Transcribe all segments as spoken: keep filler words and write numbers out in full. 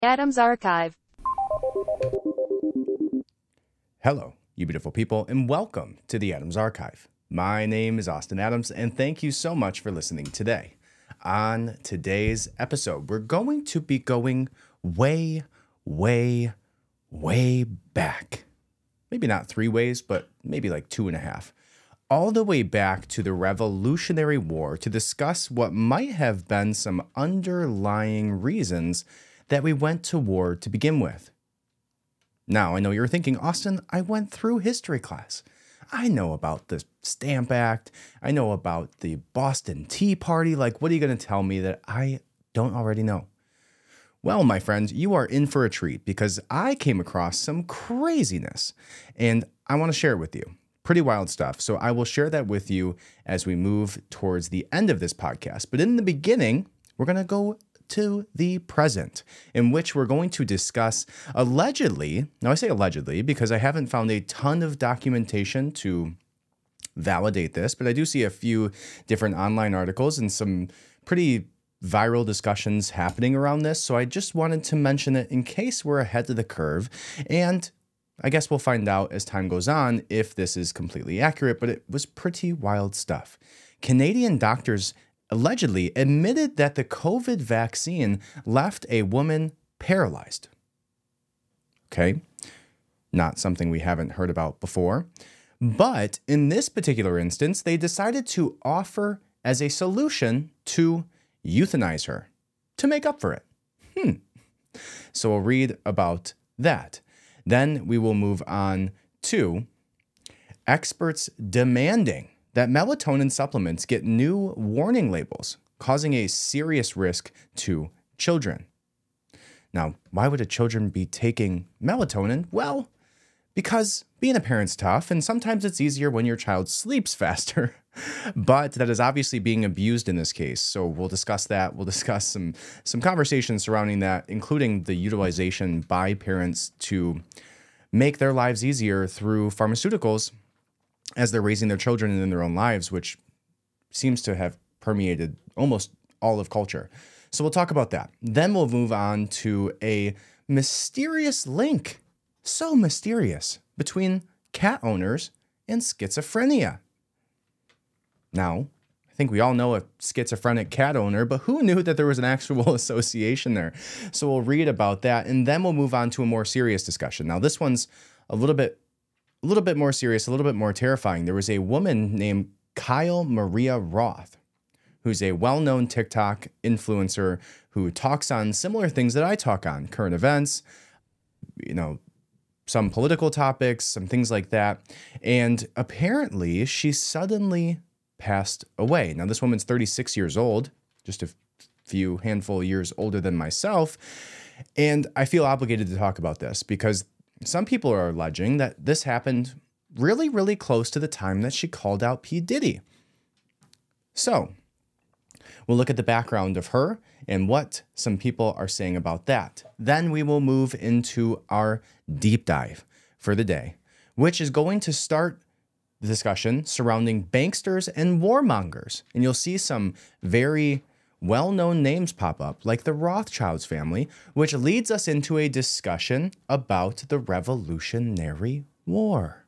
Adams Archive. Hello, you beautiful people, and welcome to the Adams Archive. My name is Austin Adams, and thank you so much for listening today. On today's episode, we're going to be going way, way, way back. Maybe not three ways, but maybe like two and a half. All the way back to the Revolutionary War to discuss what might have been some underlying reasons that we went to war to begin with. Now, I know you're thinking, Austin, I went through history class. I know about the Stamp Act. I know about the Boston Tea Party. Like, what are you going to tell me that I don't already know? Well, my friends, you are in for a treat because I came across some craziness and I want to share it with you. Pretty wild stuff. So I will share that with you as we move towards the end of this podcast. But in the beginning, we're going to go to the present, in which we're going to discuss allegedly, now I say allegedly because I haven't found a ton of documentation to validate this, but I do see a few different online articles and some pretty viral discussions happening around this. So I just wanted to mention it in case we're ahead of the curve. And I guess we'll find out as time goes on if this is completely accurate, but it was pretty wild stuff. Canadian doctors allegedly admitted that the COVID vaccine left a woman paralyzed. Okay, not something we haven't heard about before. But in this particular instance, they decided to offer as a solution to euthanize her, to make up for it. Hmm. So we'll read about that. Then we will move on to experts demanding that melatonin supplements get new warning labels, causing a serious risk to children. Now, why would a children be taking melatonin? Well, because being a parent's tough, and sometimes it's easier when your child sleeps faster. But that is obviously being abused in this case. So we'll discuss that. We'll discuss some, some conversations surrounding that, including the utilization by parents to make their lives easier through pharmaceuticals as they're raising their children and in their own lives, which seems to have permeated almost all of culture. So we'll talk about that. Then we'll move on to a mysterious link, so mysterious, between cat owners and schizophrenia. Now, I think we all know a schizophrenic cat owner, but who knew that there was an actual association there? So we'll read about that, and then we'll move on to a more serious discussion. Now, this one's a little bit A little bit more serious, a little bit more terrifying. There was a woman named Kyle Maria Roth, who's a well-known TikTok influencer who talks on similar things that I talk on, current events, you know, some political topics, some things like that. And apparently she suddenly passed away. Now, this woman's thirty-six years old, just a few handful of years older than myself. And I feel obligated to talk about this because some people are alleging that this happened really, really close to the time that she called out P. Diddy. So we'll look at the background of her and what some people are saying about that. Then we will move into our deep dive for the day, which is going to start the discussion surrounding banksters and warmongers. And you'll see some very well-known names pop up, like the Rothschilds family, which leads us into a discussion about the Revolutionary War.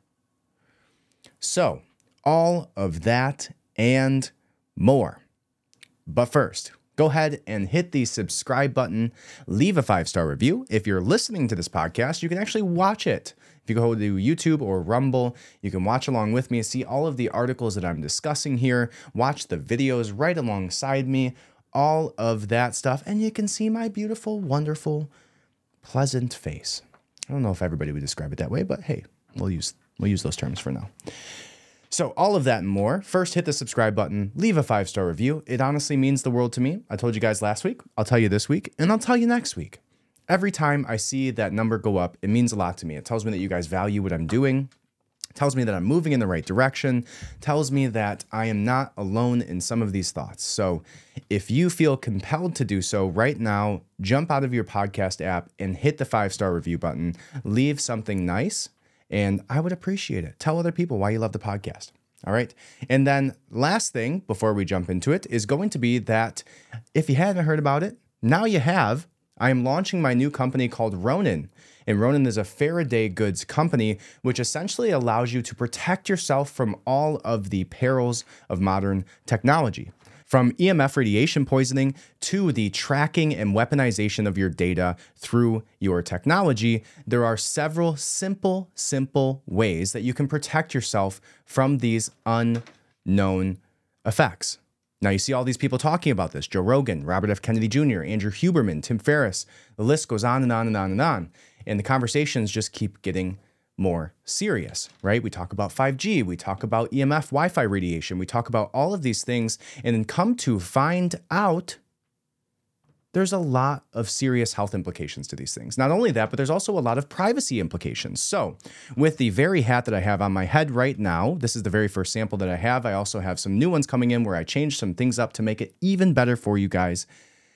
So, all of that and more. But first, go ahead and hit the subscribe button, leave a five-star review. If you're listening to this podcast, you can actually watch it. If you go to YouTube or Rumble, you can watch along with me, see all of the articles that I'm discussing here, watch the videos right alongside me, all of that stuff, and you can see my beautiful, wonderful, pleasant face. I don't know if everybody would describe it that way, but hey, we'll use we'll use those terms for now. So all of that and more. First, hit the subscribe button, leave a five-star review. It honestly means the world to me. I told you guys last week, I'll tell you this week, and I'll tell you next week. Every time I see that number go up, it means a lot to me. It tells me that you guys value what I'm doing. Tells me that I'm moving in the right direction, tells me that I am not alone in some of these thoughts. So if you feel compelled to do so right now, jump out of your podcast app and hit the five-star review button, leave something nice, and I would appreciate it. Tell other people why you love the podcast. All right. And then last thing before we jump into it is going to be that if you hadn't heard about it, now you have. I am launching my new company called Ronin. And Ronin is a Faraday goods company, which essentially allows you to protect yourself from all of the perils of modern technology. From E M F radiation poisoning to the tracking and weaponization of your data through your technology, there are several simple, simple ways that you can protect yourself from these unknown effects. Now, you see all these people talking about this: Joe Rogan, Robert F. Kennedy Junior, Andrew Huberman, Tim Ferriss. The list goes on and on and on and on. And the conversations just keep getting more serious, right? We talk about five G, we talk about E M F, Wi-Fi radiation, we talk about all of these things, and then come to find out there's a lot of serious health implications to these things. Not only that, but there's also a lot of privacy implications. So with the very hat that I have on my head right now, this is the very first sample that I have. I also have some new ones coming in where I changed some things up to make it even better for you guys.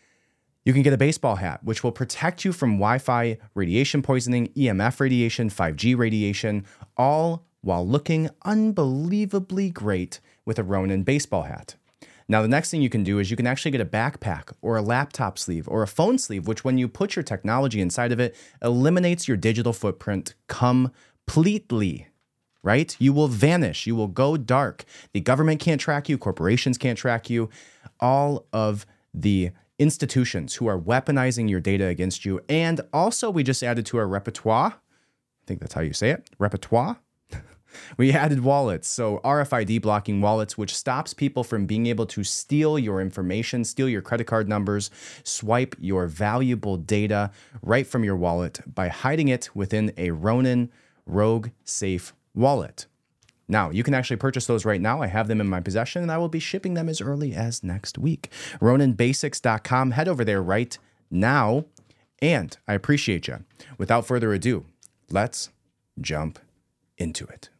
You can get a baseball hat, which will protect you from Wi-Fi radiation poisoning, E M F radiation, five G radiation, all while looking unbelievably great with a Ronin baseball hat. Now, the next thing you can do is you can actually get a backpack or a laptop sleeve or a phone sleeve, which when you put your technology inside of it, eliminates your digital footprint completely, right? You will vanish. You will go dark. The government can't track you. Corporations can't track you. All of the institutions who are weaponizing your data against you. And also, we just added to our repertoire, I think that's how you say it, repertoire. We added wallets, so R F I D blocking wallets, which stops people from being able to steal your information, steal your credit card numbers, swipe your valuable data right from your wallet by hiding it within a Ronin Rogue Safe wallet. Now, you can actually purchase those right now. I have them in my possession, and I will be shipping them as early as next week. Ronin Basics dot com. Head over there right now, and I appreciate you. Without further ado, let's jump into it.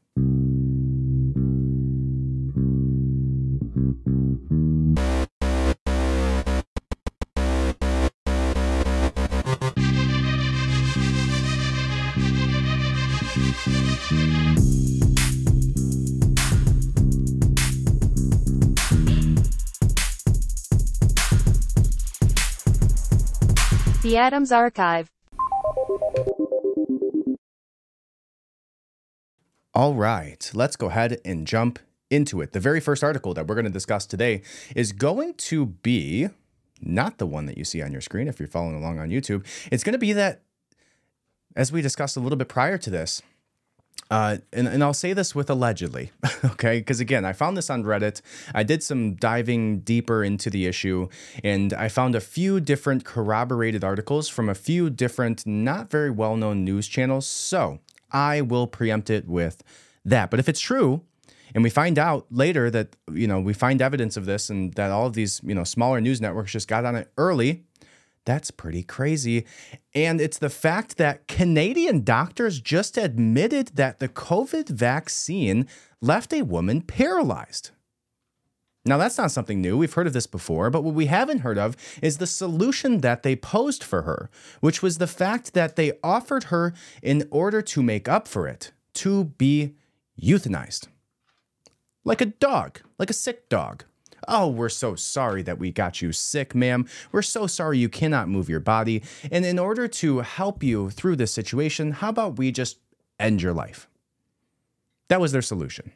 The Adams Archive. All right, let's go ahead and jump into it. The very first article that we're going to discuss today is going to be not the one that you see on your screen if you're following along on YouTube. It's going to be that, as we discussed a little bit prior to this, uh, and, and I'll say this with allegedly, okay? Because again, I found this on Reddit. I did some diving deeper into the issue, and I found a few different corroborated articles from a few different, not very well-known news channels. So I will preempt it with that. But if it's true, and we find out later that, you know, we find evidence of this and that all of these, you know, smaller news networks just got on it early, that's pretty crazy. And it's the fact that Canadian doctors just admitted that the COVID vaccine left a woman paralyzed. Now, that's not something new. We've heard of this before, but what we haven't heard of is the solution that they posed for her, which was the fact that they offered her, in order to make up for it, to be euthanized. Like a dog, like a sick dog. Oh, we're so sorry that we got you sick, ma'am. We're so sorry you cannot move your body. And in order to help you through this situation, how about we just end your life? That was their solution.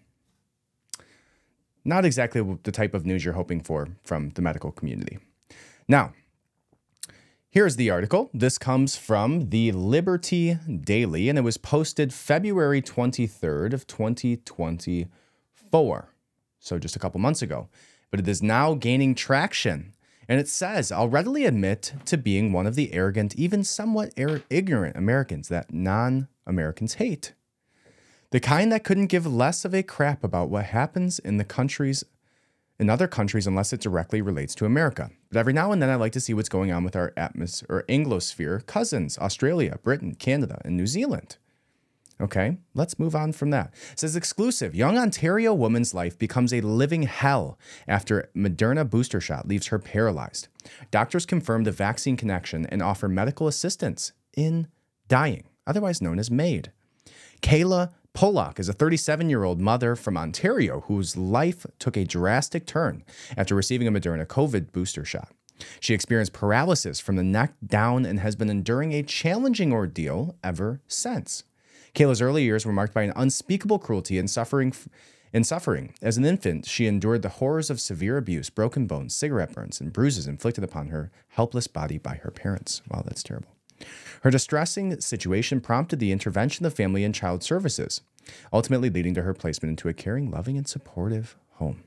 Not exactly the type of news you're hoping for from the medical community. Now, here's the article. This comes from the Liberty Daily, and it was posted February twenty-third of twenty twenty-four. So just a couple months ago. But it is now gaining traction. And it says, I'll readily admit to being one of the arrogant, even somewhat er- ignorant Americans that non-Americans hate. The kind that couldn't give less of a crap about what happens in the countries, in other countries, unless it directly relates to America. But every now and then I like to see what's going on with our atmos- or Anglosphere cousins, Australia, Britain, Canada, and New Zealand. Okay, let's move on from that. It says exclusive, young Ontario woman's life becomes a living hell after Moderna booster shot leaves her paralyzed. Doctors confirm the vaccine connection and offer medical assistance in dying, otherwise known as MAID. Kayla Pollock is a thirty-seven-year-old mother from Ontario whose life took a drastic turn after receiving a Moderna COVID booster shot. She experienced paralysis from the neck down and has been enduring a challenging ordeal ever since. Kayla's early years were marked by an unspeakable cruelty and suffering. In suffering, as an infant, she endured the horrors of severe abuse, broken bones, cigarette burns, and bruises inflicted upon her helpless body by her parents. Wow, that's terrible. Her distressing situation prompted the intervention of family and child services, ultimately leading to her placement into a caring, loving, and supportive home.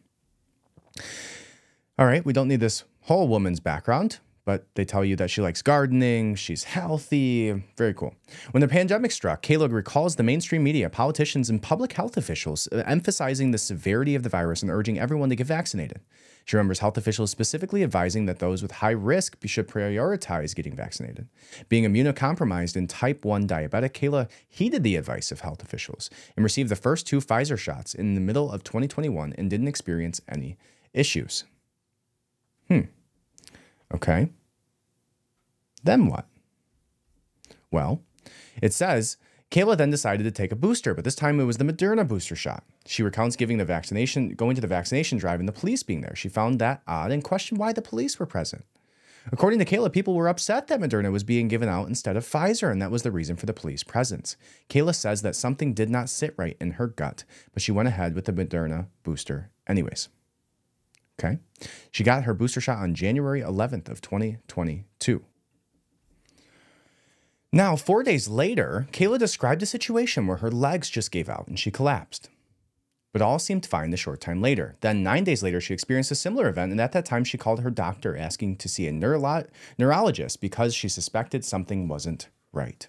All right, we don't need this whole woman's background, but they tell you that she likes gardening, she's healthy, very cool. When the pandemic struck, Kayla recalls the mainstream media, politicians, and public health officials emphasizing the severity of the virus and urging everyone to get vaccinated. She remembers health officials specifically advising that those with high risk should prioritize getting vaccinated. Being immunocompromised and type one diabetic, Kayla heeded the advice of health officials and received the first two Pfizer shots in the middle of twenty twenty-one and didn't experience any issues. Hmm. Okay. Then what? Well, it says Kayla then decided to take a booster, but this time it was the Moderna booster shot. She recounts giving the vaccination, going to the vaccination drive and the police being there. She found that odd and questioned why the police were present. According to Kayla, people were upset that Moderna was being given out instead of Pfizer, and that was the reason for the police presence. Kayla says that something did not sit right in her gut, but she went ahead with the Moderna booster anyways. Okay. She got her booster shot on January eleventh of twenty twenty-two. Now, four days later, Kayla described a situation where her legs just gave out and she collapsed. But all seemed fine a short time later. Then nine days later, she experienced a similar event, and at that time, she called her doctor asking to see a neuro- neurologist because she suspected something wasn't right.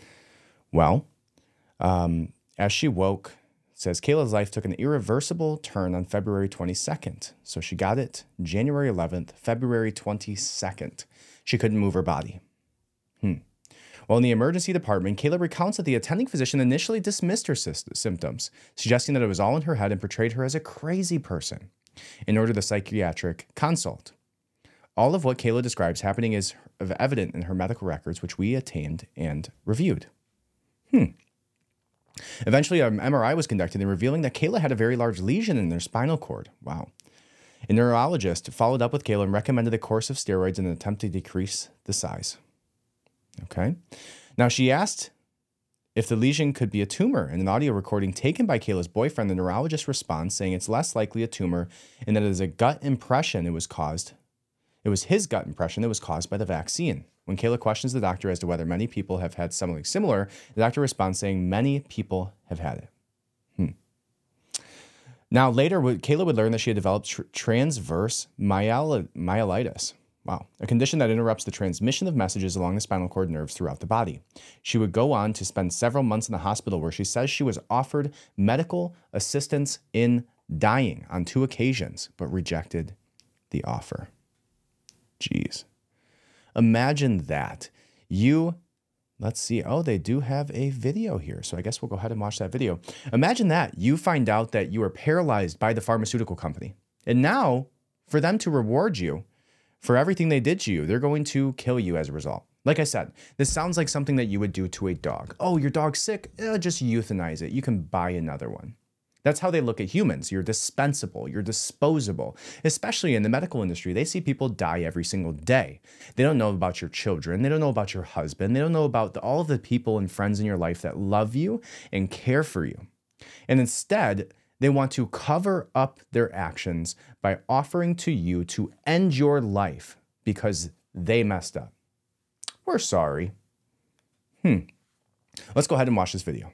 Well, um, as she woke, it says Kayla's life took an irreversible turn on February twenty-second. So she got it January eleventh, February twenty-second. She couldn't move her body. Hmm. While in the emergency department, Kayla recounts that the attending physician initially dismissed her sy- symptoms, suggesting that it was all in her head and portrayed her as a crazy person, and ordered the psychiatric consult. All of what Kayla describes happening is evident in her medical records, which we obtained and reviewed. Hmm. Eventually, an M R I was conducted and revealing that Kayla had a very large lesion in her spinal cord. Wow. A neurologist followed up with Kayla and recommended a course of steroids in an attempt to decrease the size. Okay. Now, she asked if the lesion could be a tumor. In an audio recording taken by Kayla's boyfriend, the neurologist responds saying it's less likely a tumor and that it is a gut impression it was caused. It was his gut impression that was caused by the vaccine. When Kayla questions the doctor as to whether many people have had something similar, the doctor responds saying many people have had it. Hmm. Now, later, Kayla would learn that she had developed tr- transverse myel- myelitis. Wow. A condition that interrupts the transmission of messages along the spinal cord nerves throughout the body. She would go on to spend several months in the hospital where she says she was offered medical assistance in dying on two occasions, but rejected the offer. Jeez. Imagine that. You, let's see. Oh, they do have a video here. So I guess we'll go ahead and watch that video. Imagine that. You find out that you are paralyzed by the pharmaceutical company. And now, for them to reward you for everything they did to you, they're going to kill you as a result. Like I said, this sounds like something that you would do to a dog. Oh, your dog's sick? Eh, just euthanize it. You can buy another one. That's how they look at humans. You're dispensable. You're disposable. Especially in the medical industry, they see people die every single day. They don't know about your children. They don't know about your husband. They don't know about the, all of the people and friends in your life that love you and care for you. And instead, they want to cover up their actions by offering to you to end your life because they messed up. We're sorry. Hmm. Let's go ahead and watch this video.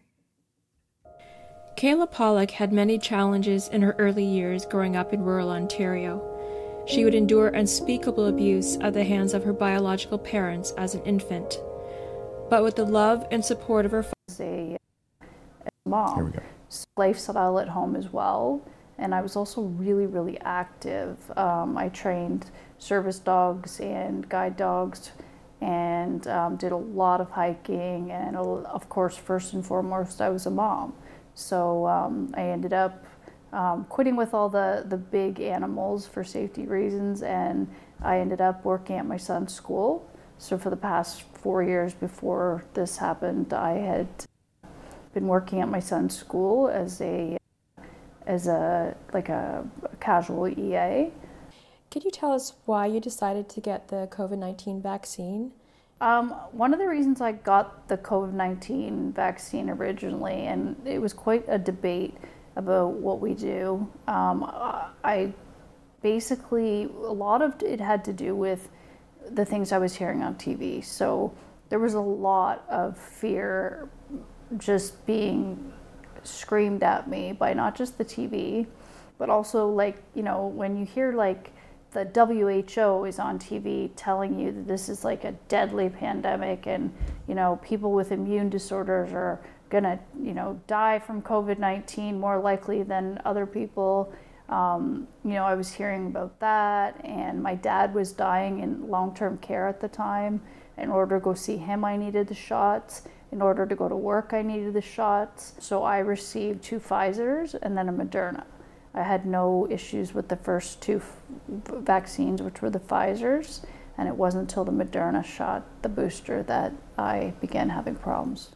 Kayla Pollock had many challenges in her early years growing up in rural Ontario. She would endure unspeakable abuse at the hands of her biological parents as an infant. But with the love and support of her father, a mom, Here we go. lifestyle at home as well. And I was also really, really active. Um, I trained service dogs and guide dogs and um, did a lot of hiking. And of course, first and foremost, I was a mom. So um, I ended up um, quitting with all the, the big animals for safety reasons, and I ended up working at my son's school. So for the past four years before this happened, I had been working at my son's school as a as a like a casual E A. Could you tell us why you decided to get the COVID nineteen vaccine? Um, one of the reasons I got the COVID nineteen vaccine originally, and it was quite a debate about what we do. Um, I basically, a lot of it had to do with the things I was hearing on T V. So there was a lot of fear just being screamed at me by not just the T V, but also, like, you know, when you hear like the W H O is on T V telling you that this is like a deadly pandemic, and, you know, people with immune disorders are gonna, you know, die from COVID nineteen more likely than other people. Um, you know, I was hearing about that, and my dad was dying in long-term care at the time. In order to go see him, I needed the shots. In order to go to work, I needed the shots. So I received two Pfizers and then a Moderna. I had no issues with the first two f- vaccines, which were the Pfizers, and it wasn't until the Moderna shot, the booster, that I began having problems.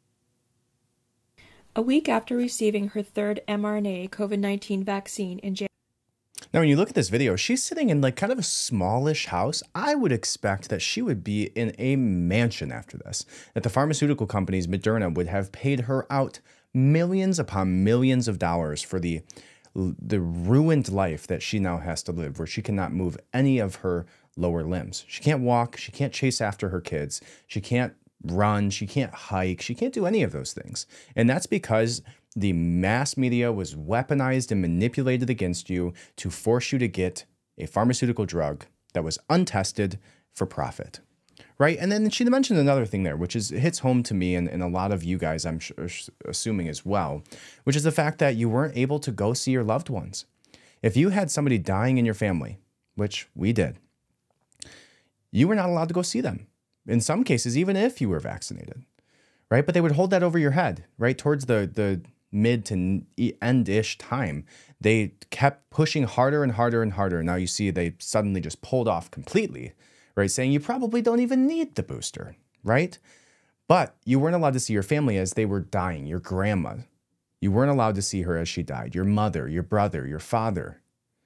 A week after receiving her third mRNA COVID nineteen vaccine in January. Now, when you look at this video, she's sitting in like kind of a smallish house. I would expect that she would be in a mansion after this, that the pharmaceutical companies, Moderna, would have paid her out millions upon millions of dollars for the the ruined life that she now has to live, where she cannot move any of her lower limbs. She can't walk. She can't chase after her kids. She can't run. She can't hike. She can't do any of those things. And that's because the mass media was weaponized and manipulated against you to force you to get a pharmaceutical drug that was untested for profit. Right? And then she mentioned another thing there, which is it hits home to me and, and a lot of you guys, I'm sure, assuming as well, which is the fact that you weren't able to go see your loved ones. If you had somebody dying in your family, which we did, you were not allowed to go see them. In some cases, even if you were vaccinated, right? But they would hold that over your head, right? Towards the, the mid to end-ish time, they kept pushing harder and harder and harder. Now you see they suddenly just pulled off completely, right? Saying you probably don't even need the booster, right? But you weren't allowed to see your family as they were dying. Your grandma, you weren't allowed to see her as she died. Your mother, your brother, your father.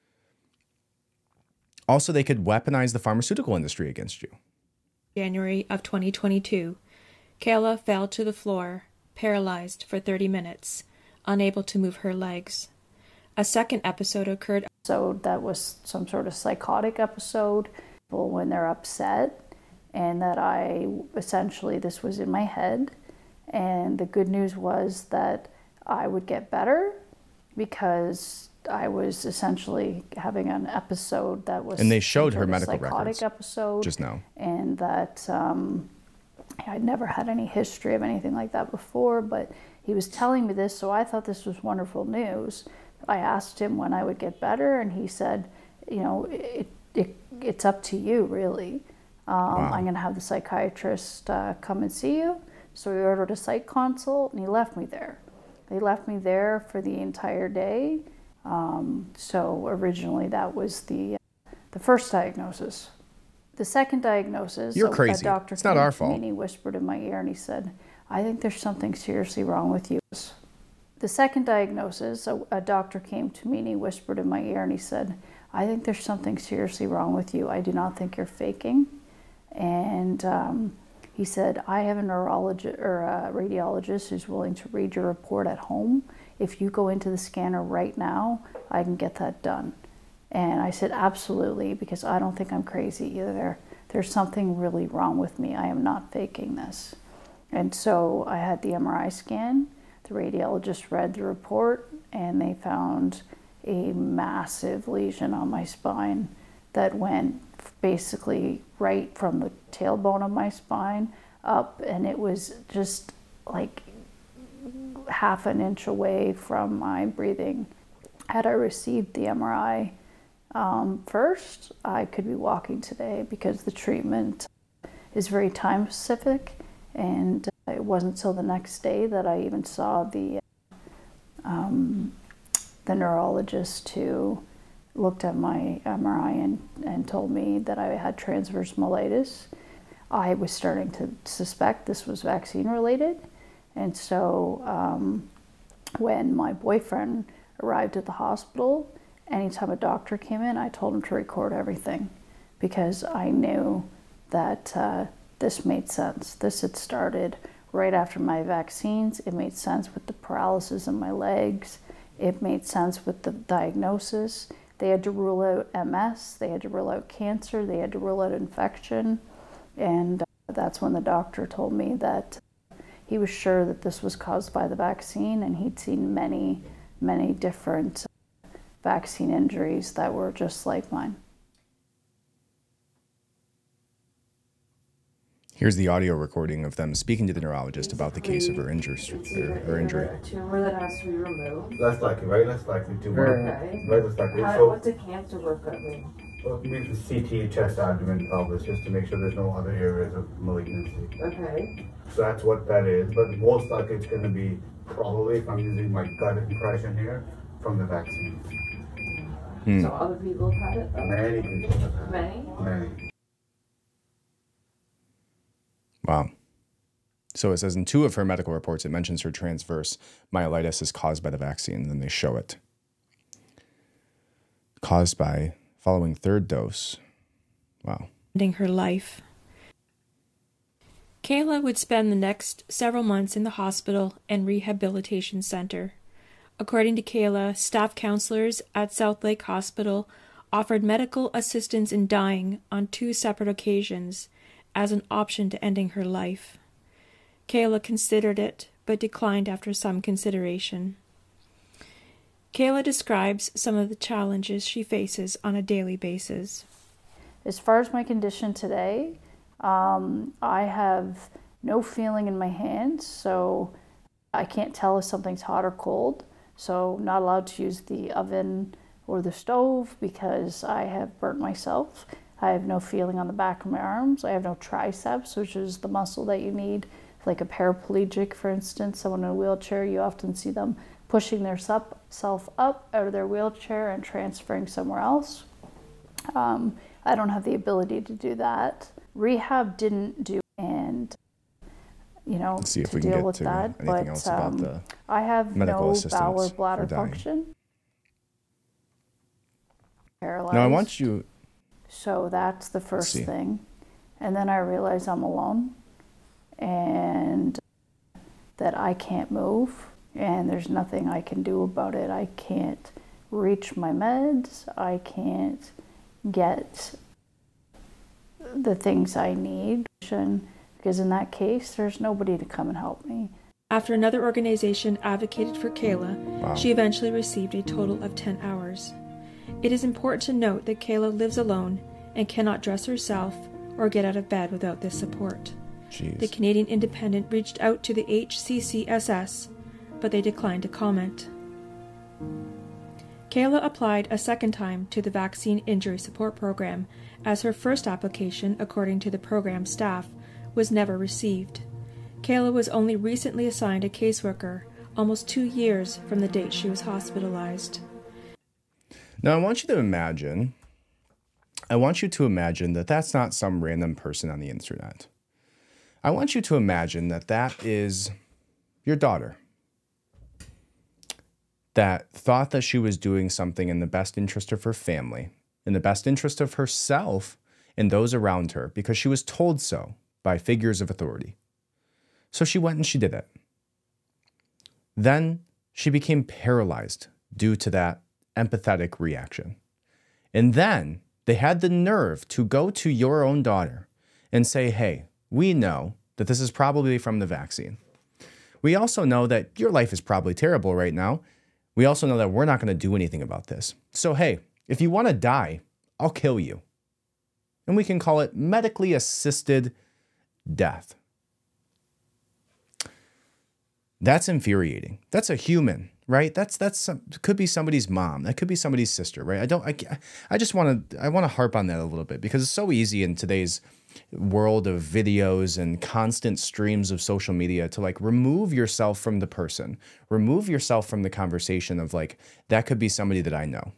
Also, they could weaponize the pharmaceutical industry against you. January of twenty twenty-two, Kayla fell to the floor, paralyzed for thirty minutes, unable to move her legs. A second episode occurred. So that was some sort of psychotic episode when they're upset, and that I essentially, this was in my head. And the good news was that I would get better because I was essentially having an episode that was, and they showed her medical psychotic records episode just now, and that um, I'd never had any history of anything like that before. But he was telling me this, so I thought this was wonderful news. I asked him when I would get better, and he said, "You know, it, it it's up to you, really. Um, wow. I'm going to have the psychiatrist uh, come and see you." So he ordered a psych consult, and he left me there. They left me there for the entire day. Um, so originally that was the uh, the first diagnosis. The second diagnosis, You're a, crazy. a doctor it's not our fault. And he whispered in my ear and he said, "I think there's something seriously wrong with you." The second diagnosis, a, a doctor came to me and he whispered in my ear and he said, "I think there's something seriously wrong with you. I do not think you're faking." And um, he said, "I have a neurologist or a radiologist who's willing to read your report at home. If you go into the scanner right now, I can get that done." And I said, "Absolutely, because I don't think I'm crazy either. There's something really wrong with me. I am not faking this." And so I had the M R I scan. The radiologist read the report, and they found a massive lesion on my spine that went basically right from the tailbone of my spine up, and it was just like half an inch away from my breathing. Had I received the M R I um, first, I could be walking today because the treatment is very time specific, and it wasn't until the next day that I even saw the um, the neurologist who looked at my M R I and, and told me that I had transverse myelitis. I was starting to suspect this was vaccine related. And so um, when my boyfriend arrived at the hospital anytime a doctor came in, I told him to record everything because I knew that uh, this made sense. This had started right after my vaccines. It made sense with the paralysis in my legs. It made sense with the diagnosis. They had to rule out M S, they had to rule out cancer, they had to rule out infection. And uh, that's when the doctor told me that he was sure that this was caused by the vaccine, and he'd seen many, many different vaccine injuries that were just like mine. Here's the audio recording of them speaking to the neurologist about the case of her injury. Her, her injury. A tumor that has to be removed. Less likely, very less likely tumor. Okay. Very less likely. How, So, what's a cancer workup mean? well, we do C T, chest, abdomen, pelvis, just to make sure there's no other areas of malignancy. Okay. So that's what that is. But most likely it's going to be probably, if I'm using my gut impression here, from the vaccine. Hmm. So other people have had it though? Many people have had Many? it. Many. Wow. So it says in two of her medical reports, it mentions her transverse myelitis is caused by the vaccine, and then they show it. Caused by following third dose. Wow. Ending her life. Kayla would spend the next several months in the hospital and rehabilitation center. According to Kayla, staff counselors at South Lake Hospital offered medical assistance in dying on two separate occasions as an option to ending her life. Kayla considered it, but declined after some consideration. Kayla describes some of the challenges she faces on a daily basis. As far as my condition today, um, I have no feeling in my hands, so I can't tell if something's hot or cold. So not allowed to use the oven or the stove because I have burnt myself. I have no feeling on the back of my arms. I have no triceps, which is the muscle that you need. Like a paraplegic, for instance, someone in a wheelchair, you often see them pushing their self up out of their wheelchair and transferring somewhere else. Um, I don't have the ability to do that. Rehab didn't do, and you know, Let's see if to we can deal get with to that. anything But else about um, the I have medical no assistance bowel or for bladder dying. function. Paralyzed. Now I want you. So that's the first see. thing. And then I realize I'm alone and that I can't move and there's nothing I can do about it. I can't reach my meds. I can't get the things I need. Because in that case, there's nobody to come and help me. After another organization advocated for Kayla, Wow. she eventually received a total of ten hours. It is important to note that Kayla lives alone and cannot dress herself or get out of bed without this support. Jeez. The Canadian Independent reached out to the H C C S S, but they declined to comment. Kayla applied a second time to the Vaccine Injury Support Program, as her first application, according to the program staff, was never received. Kayla was only recently assigned a caseworker, almost two years from the date she was hospitalized. Now I want you to imagine, I want you to imagine that that's not some random person on the internet. I want you to imagine that that is your daughter that thought that she was doing something in the best interest of her family, in the best interest of herself and those around her, because she was told so by figures of authority. So she went and she did it. Then she became paralyzed due to that empathetic reaction. And then they had the nerve to go to your own daughter and say, hey, we know that this is probably from the vaccine. We also know that your life is probably terrible right now. We also know that we're not going to do anything about this. So, hey, if you want to die, I'll kill you. And we can call it medically assisted death. That's infuriating. That's a human, right? That's that's some, could be somebody's mom. That could be somebody's sister, right? I don't. I, I just want to. I want to harp on that a little bit because it's so easy in today's world of videos and constant streams of social media to like remove yourself from the person, remove yourself from the conversation of like that could be somebody that I know.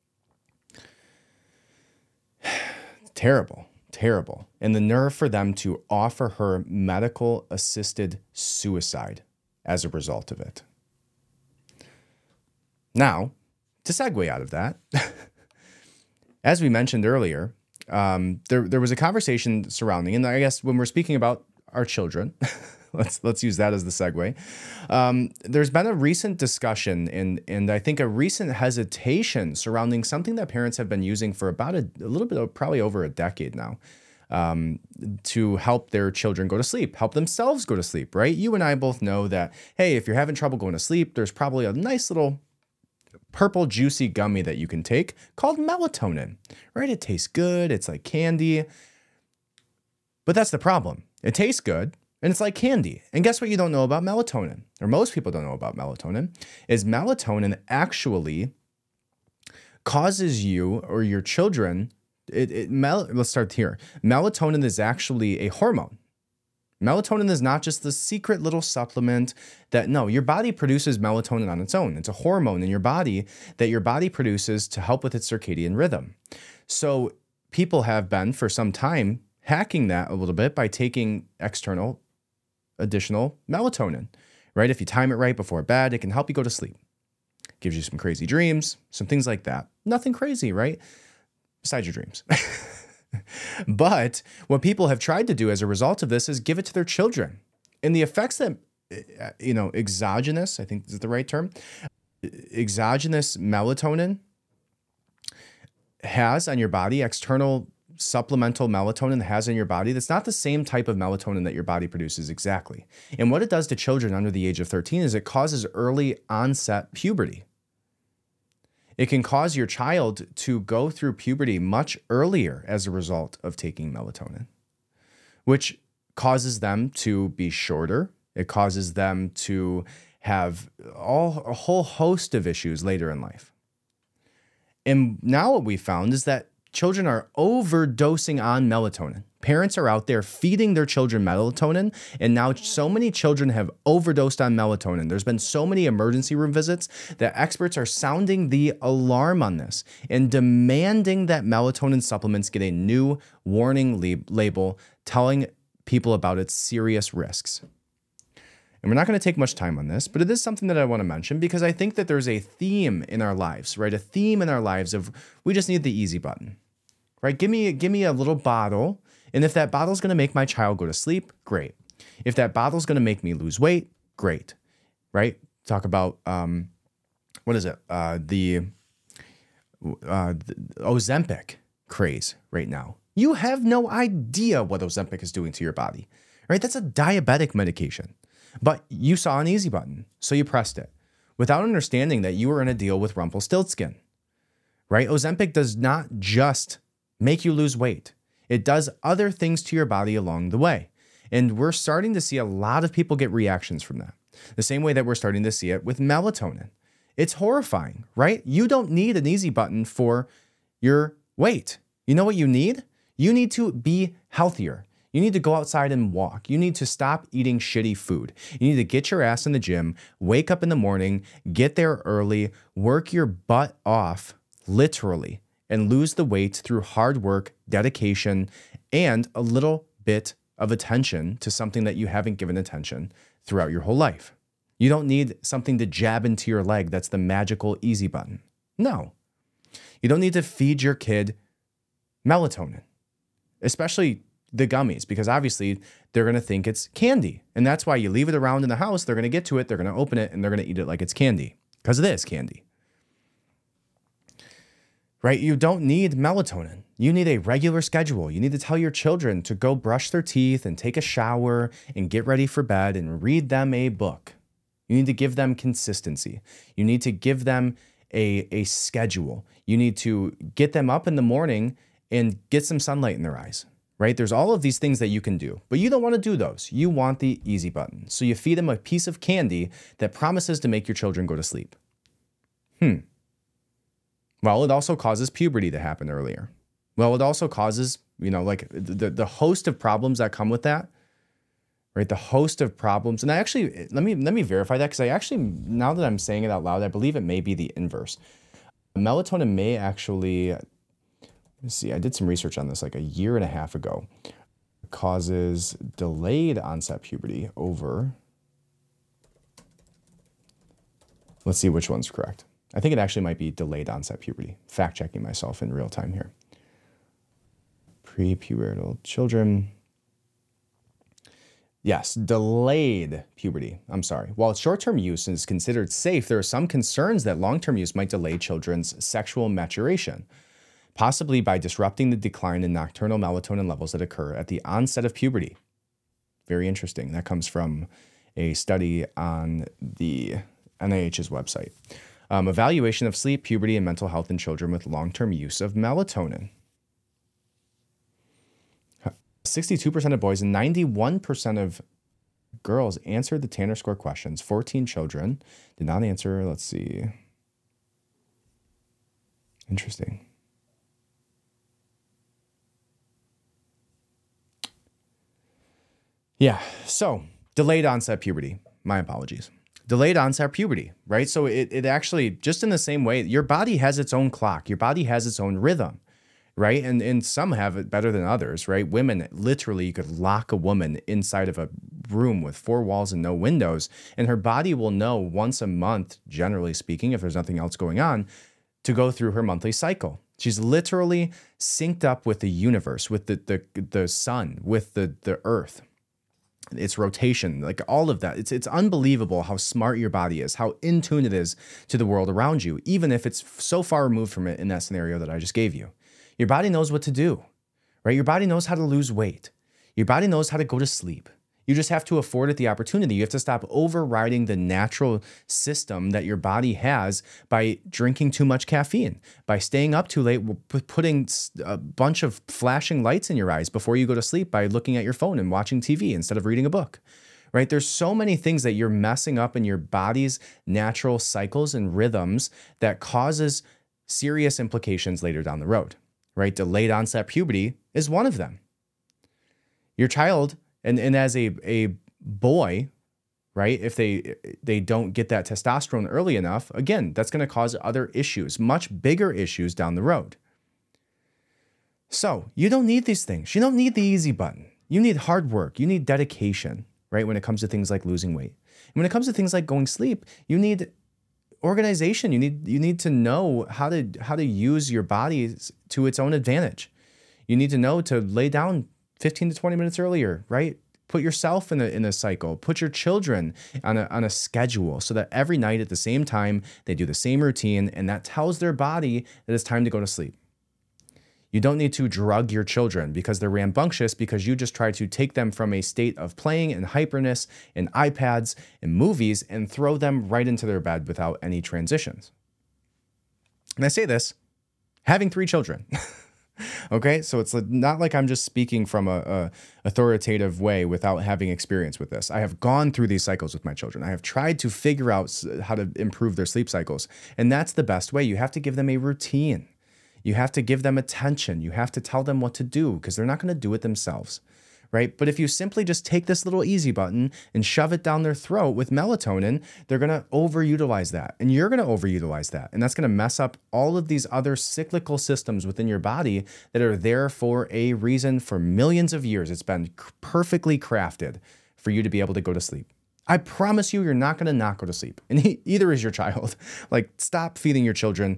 Terrible, terrible, and the nerve for them to offer her medical assisted suicide as a result of it. Now, to segue out of that, as we mentioned earlier, um, there there was a conversation surrounding, and I guess when we're speaking about our children, let's let's use that as the segue. Um, there's been a recent discussion and and I think a recent hesitation surrounding something that parents have been using for about a, a little bit of probably over a decade now. Um, to help their children go to sleep, help themselves go to sleep, right? You and I both know that, hey, if you're having trouble going to sleep, there's probably a nice little purple juicy gummy that you can take called melatonin, right? It tastes good. It's like candy. But that's the problem. It tastes good and it's like candy. And guess what you don't know about melatonin, or most people don't know about melatonin, is melatonin actually causes you or your children It, it mel- let's start here. Melatonin is actually a hormone. Melatonin is not just the secret little supplement that, no, your body produces melatonin on its own. It's a hormone in your body that your body produces to help with its circadian rhythm. So people have been for some time hacking that a little bit by taking external additional melatonin, right? If you time it right before bed, it can help you go to sleep. Gives you some crazy dreams, some things like that. Nothing crazy, right? Besides your dreams. But what people have tried to do as a result of this is give it to their children. And the effects that, you know, exogenous, I think is the right term, exogenous melatonin has on your body, external supplemental melatonin has in your body, that's not the same type of melatonin that your body produces exactly. And what it does to children under the age of thirteen is it causes early onset puberty. It can cause your child to go through puberty much earlier as a result of taking melatonin, which causes them to be shorter. It causes them to have all, a whole host of issues later in life. And now what we found is that children are overdosing on melatonin. Parents are out there feeding their children melatonin, and now so many children have overdosed on melatonin. There's been so many emergency room visits that experts are sounding the alarm on this and demanding that melatonin supplements get a new warning lab- label telling people about its serious risks. And we're not going to take much time on this, but it is something that I want to mention because I think that there's a theme in our lives, right? A theme in our lives of we just need the easy button, right? Give me, give me a little bottle. And if that bottle's going to make my child go to sleep, great. If that bottle's going to make me lose weight, great, right? Talk about, um, what is it? Uh, the, uh, the Ozempic craze right now. You have no idea what Ozempic is doing to your body, right? That's a diabetic medication, but you saw an easy button, so you pressed it without understanding that you were in a deal with Rumpelstiltskin, right? Ozempic does not just make you lose weight. It does other things to your body along the way. And we're starting to see a lot of people get reactions from that. The same way that we're starting to see it with melatonin. It's horrifying, right? You don't need an easy button for your weight. You know what you need? You need to be healthier. You need to go outside and walk. You need to stop eating shitty food. You need to get your ass in the gym, wake up in the morning, get there early, work your butt off, literally, and lose the weight through hard work, dedication, and a little bit of attention to something that you haven't given attention throughout your whole life. You don't need something to jab into your leg that's the magical easy button. No. You don't need to feed your kid melatonin, especially the gummies, because obviously they're going to think it's candy. And that's why you leave it around in the house. They're going to get to it. They're going to open it and they're going to eat it like it's candy because it is candy. Right? You don't need melatonin. You need a regular schedule. You need to tell your children to go brush their teeth and take a shower and get ready for bed and read them a book. You need to give them consistency. You need to give them a, a schedule. You need to get them up in the morning and get some sunlight in their eyes, right? There's all of these things that you can do, but you don't want to do those. You want the easy button. So you feed them a piece of candy that promises to make your children go to sleep. Hmm. Well, it also causes puberty to happen earlier. Well, it also causes, you know, like the, the host of problems that come with that, right? The host of problems. And I actually, let me, let me verify that because I actually, now that I'm saying it out loud, I believe it may be the inverse. Melatonin may actually, let's see, I did some research on this like a year and a half ago. It causes delayed onset puberty over, let's see which one's correct. I think it actually might be delayed onset puberty. Fact checking myself in real time here. Prepubertal children. Yes, delayed puberty. I'm sorry. While short-term use is considered safe, there are some concerns that long-term use might delay children's sexual maturation, possibly by disrupting the decline in nocturnal melatonin levels that occur at the onset of puberty. Very interesting. That comes from a study on the N I H's website. Um, evaluation of sleep, puberty, and mental health in children with long-term use of melatonin. sixty-two percent of boys and ninety-one percent of girls answered the Tanner score questions. fourteen children did not answer. Let's see. Interesting. Yeah, so delayed onset puberty. My apologies. Delayed onset puberty, right? So it, it actually, just in the same way, your body has its own clock. Your body has its own rhythm, right? And, and some have it better than others, right? Women, literally, you could lock a woman inside of a room with four walls and no windows, and her body will know once a month, generally speaking, if there's nothing else going on, to go through her monthly cycle. She's literally synced up with the universe, with the the, the sun, with the, the earth. Its rotation, like all of that. It's it's unbelievable how smart your body is, how in tune it is to the world around you, even if it's so far removed from it in that scenario that I just gave you. Your body knows what to do, right? Your body knows how to lose weight. Your body knows how to go to sleep. You just have to afford it the opportunity. You have to stop overriding the natural system that your body has by drinking too much caffeine, by staying up too late, putting a bunch of flashing lights in your eyes before you go to sleep, by looking at your phone and watching T V instead of reading a book, right? There's so many things that you're messing up in your body's natural cycles and rhythms that causes serious implications later down the road, right? Delayed onset puberty is one of them. Your child... And and as a, a boy, right, if they they don't get that testosterone early enough, again, that's going to cause other issues, much bigger issues down the road. So you don't need these things. You don't need the easy button. You need hard work. You need dedication, right, when it comes to things like losing weight. And when it comes to things like going to sleep, you need organization. You need you need to know how to how to use your body to its own advantage. You need to know to lay down fifteen to twenty minutes earlier, right? Put yourself in a, in a cycle, put your children on a, on a schedule so that every night at the same time, they do the same routine, and that tells their body that it's time to go to sleep. You don't need to drug your children because they're rambunctious because you just try to take them from a state of playing and hyperness and iPads and movies and throw them right into their bed without any transitions. And I say this, having three children. Okay, so it's not like I'm just speaking from a, a authoritative way without having experience with this. I have gone through these cycles with my children. I have tried to figure out how to improve their sleep cycles. And that's the best way. You have to give them a routine. You have to give them attention. You have to tell them what to do because they're not going to do it themselves, right? But if you simply just take this little easy button and shove it down their throat with melatonin, they're going to overutilize that. And you're going to overutilize that. And that's going to mess up all of these other cyclical systems within your body that are there for a reason for millions of years. It's been perfectly crafted for you to be able to go to sleep. I promise you, you're not going to not go to sleep. And either is your child. Like, stop feeding your children.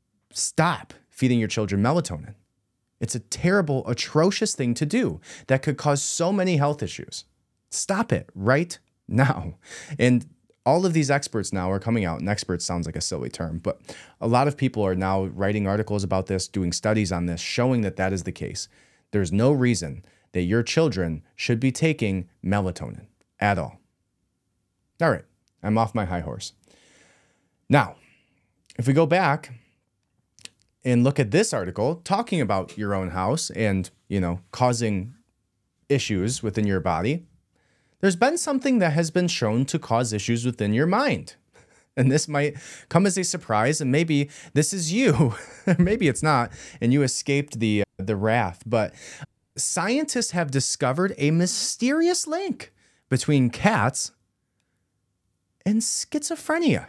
Stop feeding your children melatonin. It's a terrible, atrocious thing to do that could cause so many health issues. Stop it right now. And all of these experts now are coming out, and experts sounds like a silly term, but a lot of people are now writing articles about this, doing studies on this, showing that that is the case. There's no reason that your children should be taking melatonin at all. All right, I'm off my high horse. Now, if we go back and look at this article talking about your own house and, you know, causing issues within your body, there's been something that has been shown to cause issues within your mind. And this might come as a surprise, and maybe this is you. Maybe it's not, and you escaped the, uh, the wrath. But scientists have discovered a mysterious link between cats and schizophrenia.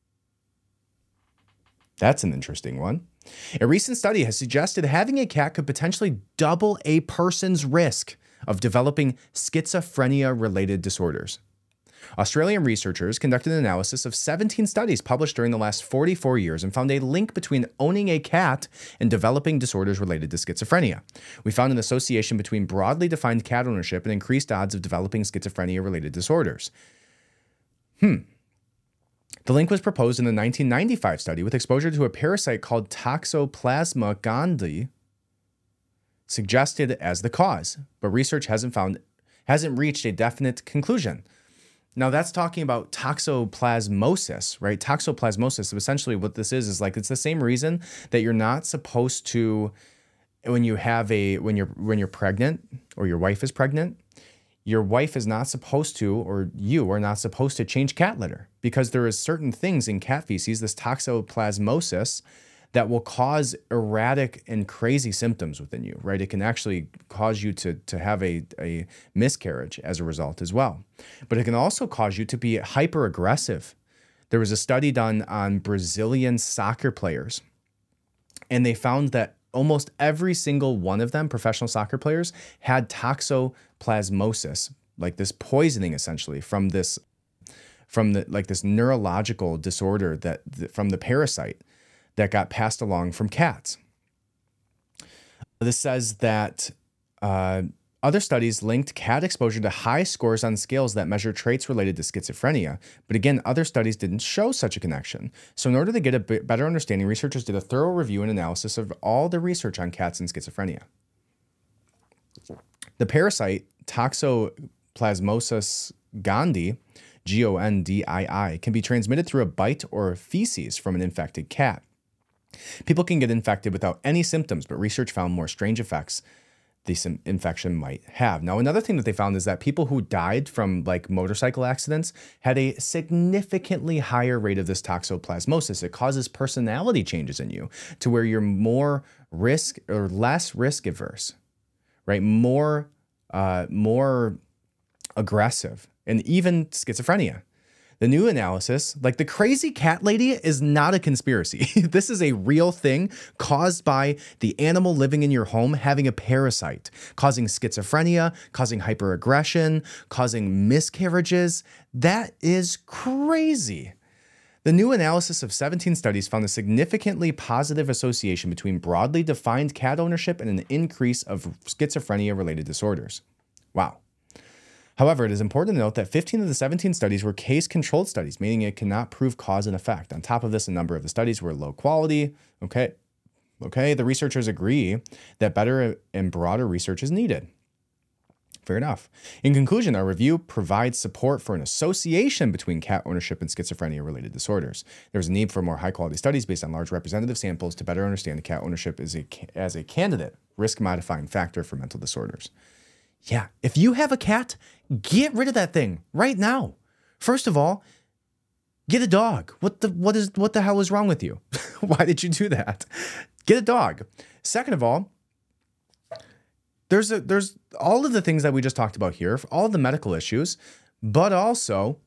That's an interesting one. A recent study has suggested having a cat could potentially double a person's risk of developing schizophrenia-related disorders. Australian researchers conducted an analysis of seventeen studies published during the last forty-four years and found a link between owning a cat and developing disorders related to schizophrenia. We found an association between broadly defined cat ownership and increased odds of developing schizophrenia-related disorders. Hmm. The link was proposed in the nineteen ninety-five study with exposure to a parasite called Toxoplasma gondii suggested as the cause, but research hasn't found hasn't reached a definite conclusion. Now that's talking about toxoplasmosis, right? Toxoplasmosis, essentially what this is, is like, it's the same reason that you're not supposed to, when you have a, when you're, when you're pregnant or your wife is pregnant, your wife is not supposed to, or you are not supposed to change cat litter, because there is certain things in cat feces, this toxoplasmosis, that will cause erratic and crazy symptoms within you, right? It can actually cause you to, to have a, a miscarriage as a result as well. But it can also cause you to be hyper aggressive. There was a study done on Brazilian soccer players, and they found that almost every single one of them, professional soccer players, had toxoplasmosis, like this poisoning essentially from this, from the, like this neurological disorder that, from the parasite that got passed along from cats. This says that uh, other studies linked cat exposure to high scores on scales that measure traits related to schizophrenia. But again, other studies didn't show such a connection. So in order to get a bit better understanding, researchers did a thorough review and analysis of all the research on cats and schizophrenia. The parasite Toxoplasmosis gondii, G O N D I I, can be transmitted through a bite or feces from an infected cat. People can get infected without any symptoms, but research found more strange effects this infection might have. Now, another thing that they found is that people who died from like motorcycle accidents had a significantly higher rate of this toxoplasmosis. It causes personality changes in you to where you're more risk or less risk averse, right? More, uh, more aggressive, and even schizophrenia. The new analysis, like the crazy cat lady, is not a conspiracy. This is a real thing caused by the animal living in your home having a parasite, causing schizophrenia, causing hyperaggression, causing miscarriages. That is crazy. The new analysis of seventeen studies found a significantly positive association between broadly defined cat ownership and an increase of schizophrenia-related disorders. Wow. However, it is important to note that fifteen of the seventeen studies were case-controlled studies, meaning it cannot prove cause and effect. On top of this, a number of the studies were low quality. Okay, okay. The researchers agree that better and broader research is needed. Fair enough. In conclusion, our review provides support for an association between cat ownership and schizophrenia-related disorders. There's a need for more high-quality studies based on large representative samples to better understand the cat ownership as a, as a candidate risk-modifying factor for mental disorders. Yeah, if you have a cat, get rid of that thing right now. First of all, get a dog. What the what is what the hell is wrong with you? Why did you do that? Get a dog. Second of all, there's a there's all of the things that we just talked about here, all of the medical issues, but also,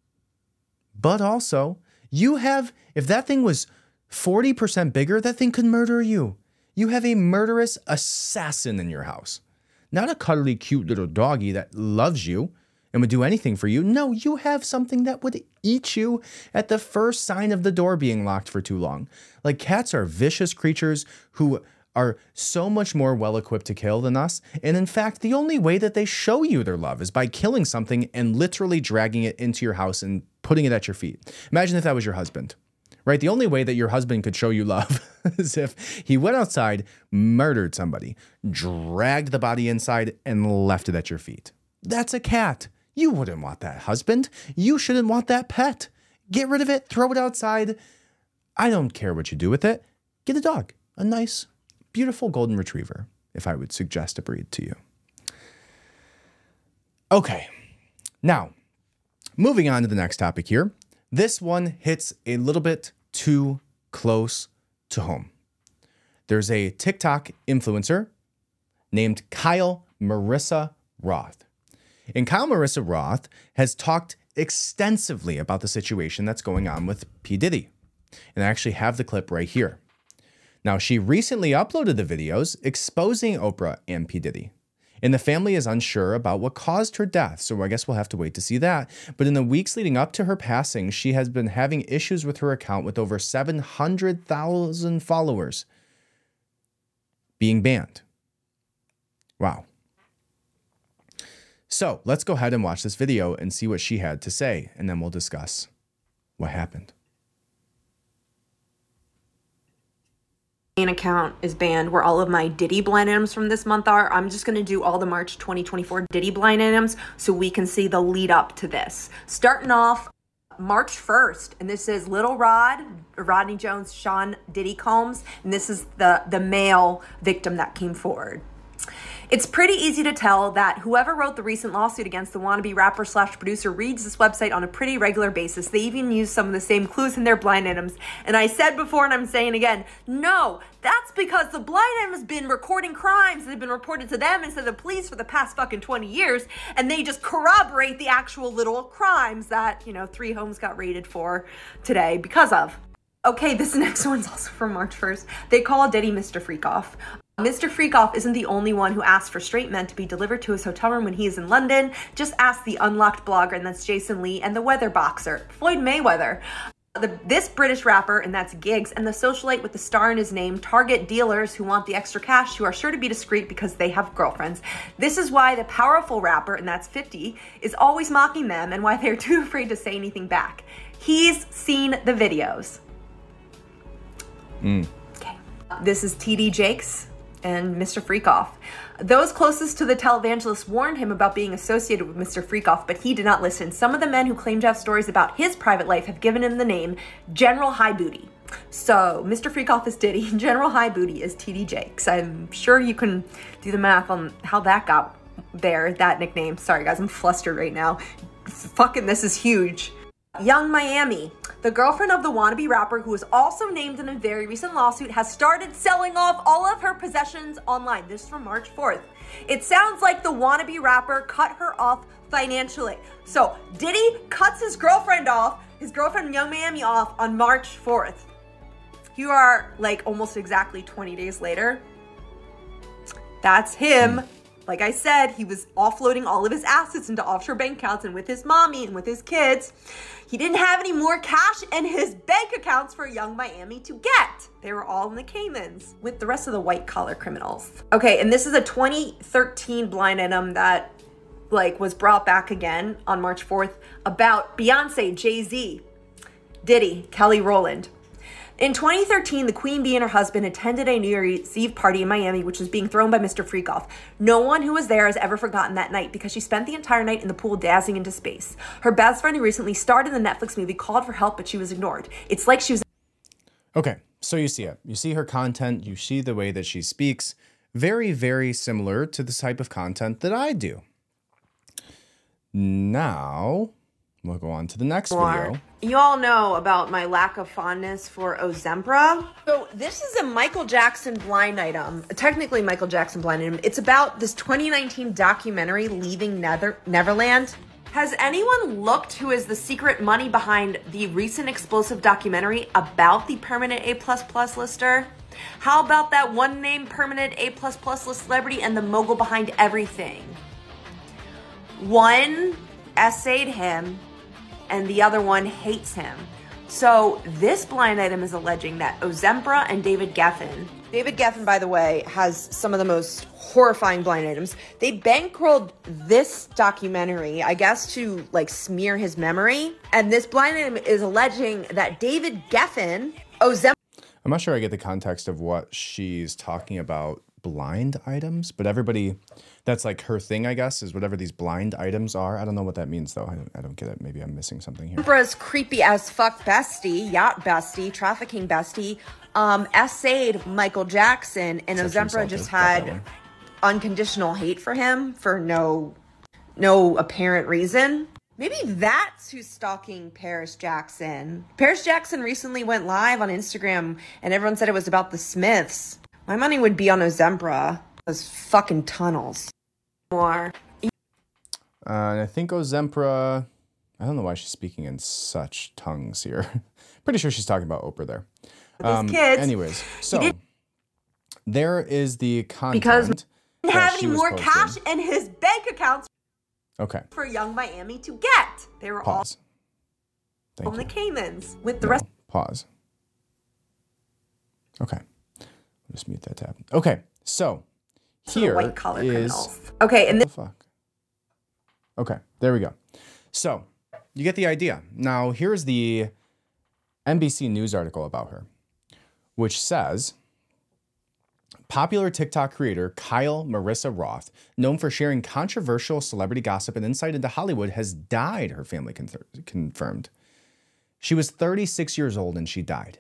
but also, you have, if that thing was forty percent bigger, that thing could murder you. You have a murderous assassin in your house. Not a cuddly, cute little doggy that loves you and would do anything for you. No, you have something that would eat you at the first sign of the door being locked for too long. Like, cats are vicious creatures who are so much more well-equipped to kill than us. And in fact, the only way that they show you their love is by killing something and literally dragging it into your house and putting it at your feet. Imagine if that was your husband. Right? The only way that your husband could show you love is if he went outside, murdered somebody, dragged the body inside, and left it at your feet. That's a cat. You wouldn't want that husband. You shouldn't want that pet. Get rid of it. Throw it outside. I don't care what you do with it. Get a dog. A nice, beautiful golden retriever, if I would suggest a breed to you. Okay. Now, moving on to the next topic here. This one hits a little bit too close to home. There's a TikTok influencer named Kyle Marissa Roth. And Kyle Marissa Roth has talked extensively about the situation that's going on with P. Diddy. And I actually have the clip right here. Now, she recently uploaded the videos exposing Oprah and P. Diddy. And the family is unsure about what caused her death, so I guess we'll have to wait to see that. But in the weeks leading up to her passing, she has been having issues with her account with over seven hundred thousand followers being banned. Wow. So let's go ahead and watch this video and see what she had to say, and then we'll discuss what happened. Account is banned where all of my Diddy blind items from this month are. I'm just going to do all the March twenty twenty-four Diddy blind items so we can see the lead up to this. Starting off March first, and this is Little Rod, Rodney Jones, Sean Diddy Combs, and this is the, the male victim that came forward. It's pretty easy to tell that whoever wrote the recent lawsuit against the wannabe rapper slash producer reads this website on a pretty regular basis. They even use some of the same clues in their blind items. And I said before, and I'm saying again, no, that's because the blind item has been recording crimes that have been reported to them instead of the police for the past fucking twenty years. And they just corroborate the actual little crimes that, you know, three homes got raided for today because of. Okay, this next one's also from March first. They call Diddy Mister Freakoff. Mister Freakoff isn't the only one who asked for straight men to be delivered to his hotel room when he is in London. Just ask the Unlocked blogger, and that's Jason Lee, and the weather boxer, Floyd Mayweather. The, this British rapper, and that's Giggs, and the socialite with the star in his name target dealers who want the extra cash, who are sure to be discreet because they have girlfriends. This is why the powerful rapper, and that's fifty, is always mocking them and why they're too afraid to say anything back. He's seen the videos. Mm. Okay. This is T D Jakes and Mister Freakoff. Those closest to the televangelist warned him about being associated with Mister Freakoff, but he did not listen. Some of the men who claim to have stories about his private life have given him the name General High Booty. So Mister Freakoff is Diddy, General High Booty is T D Jakes. I'm sure you can do the math on how that got there, that nickname. Sorry guys, I'm flustered right now. Fucking this is huge. Young Miami, the girlfriend of the wannabe rapper who was also named in a very recent lawsuit, has started selling off all of her possessions online. This is from March fourth. It sounds like the wannabe rapper cut her off financially. So Diddy cuts his girlfriend off, his girlfriend Young Miami off on March fourth. You are like almost exactly twenty days later. That's him. Like I said, he was offloading all of his assets into offshore bank accounts, and with his mommy and with his kids, he didn't have any more cash in his bank accounts for Young Miami to get. They were all in the Caymans with the rest of the white collar criminals. Okay, and this is a twenty thirteen blind item that like was brought back again on March fourth about Beyonce, Jay-Z, Diddy, Kelly Rowland. In twenty thirteen, the Queen Bee and her husband attended a New Year's Eve party in Miami, which was being thrown by Mister Freakoff. No one who was there has ever forgotten that night because she spent the entire night in the pool dazzling into space. Her best friend who recently starred in the Netflix movie called for help, but she was ignored. It's like she was... Okay, so you see it. You see her content. You see the way that she speaks. Very, very similar to the type of content that I do. Now... we'll go on to the next video. You all know about my lack of fondness for Ozempra. So this is a Michael Jackson blind item, technically Michael Jackson blind item. It's about this twenty nineteen documentary, Leaving Nether Neverland. Has anyone looked who is the secret money behind the recent explosive documentary about the permanent A plus plus lister? How about that one named permanent A plus plus list celebrity and the mogul behind everything? One essayed him, and the other one hates him. So this blind item is alleging that Ozempra and David Geffen, David Geffen, by the way, has some of the most horrifying blind items. They bankrolled this documentary, I guess, to like smear his memory. And this blind item is alleging that David Geffen, Ozempra. I'm not sure I get the context of what she's talking about blind items, but everybody, that's like her thing, I guess, is whatever these blind items are. I don't know what that means, though. I don't, I don't get it. Maybe I'm missing something here. Ozempra's creepy as fuck bestie, yacht bestie, trafficking bestie, um, essayed Michael Jackson, and Ozempra just had unconditional hate for him for no, no apparent reason. Maybe that's who's stalking Paris Jackson. Paris Jackson recently went live on Instagram, and everyone said it was about the Smiths. My money would be on Ozempra. Those fucking tunnels. More. Uh, and I think Ozempra, I don't know why she's speaking in such tongues here. Pretty sure she's talking about Oprah there. Um, kids. Anyways, so there is the content Because didn't that have she any was more posting. cash in his bank accounts Okay. for Young Miami to get. They were Pause. all Thank on you. the Caymans with the No, rest pause. Okay. I'll just mute that tab. Okay. So of the here white collar is criminals. Okay, and what this the fuck. Okay, there we go. So you get the idea. Now here's the N B C News article about her, which says popular TikTok creator Kyle Marissa Roth, known for sharing controversial celebrity gossip and insight into Hollywood, has died, her family con- confirmed. She was thirty-six years old and she died.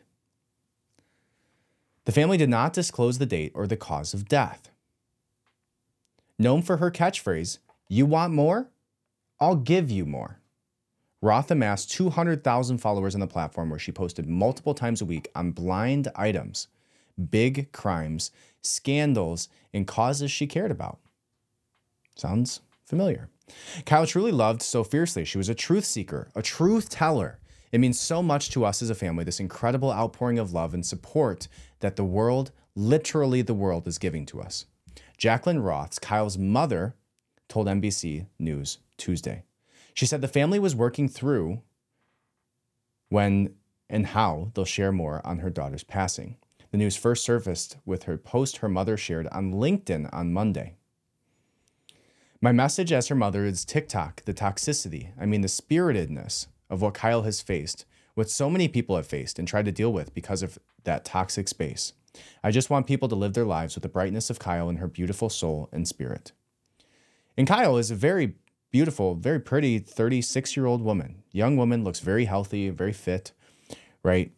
The family did not disclose the date or the cause of death. Known for her catchphrase, "You want more? I'll give you more." Roth amassed two hundred thousand followers on the platform where she posted multiple times a week on blind items, big crimes, scandals, and causes she cared about. Sounds familiar. Kyle truly loved so fiercely. She was a truth seeker, a truth teller. It means so much to us as a family, this incredible outpouring of love and support that the world, literally the world, is giving to us. Jacqueline Roth, Kyle's mother, told N B C News Tuesday. She said the family was working through when and how they'll share more on her daughter's passing. The news first surfaced with her post her mother shared on LinkedIn on Monday. My message as her mother is TikTok, the toxicity, I mean the spiritedness of what Kyle has faced, what so many people have faced and tried to deal with because of that toxic space. I just want people to live their lives with the brightness of Kyle and her beautiful soul and spirit. And Kyle is a very beautiful, very pretty thirty-six-year-old woman. Young woman, looks very healthy, very fit, right?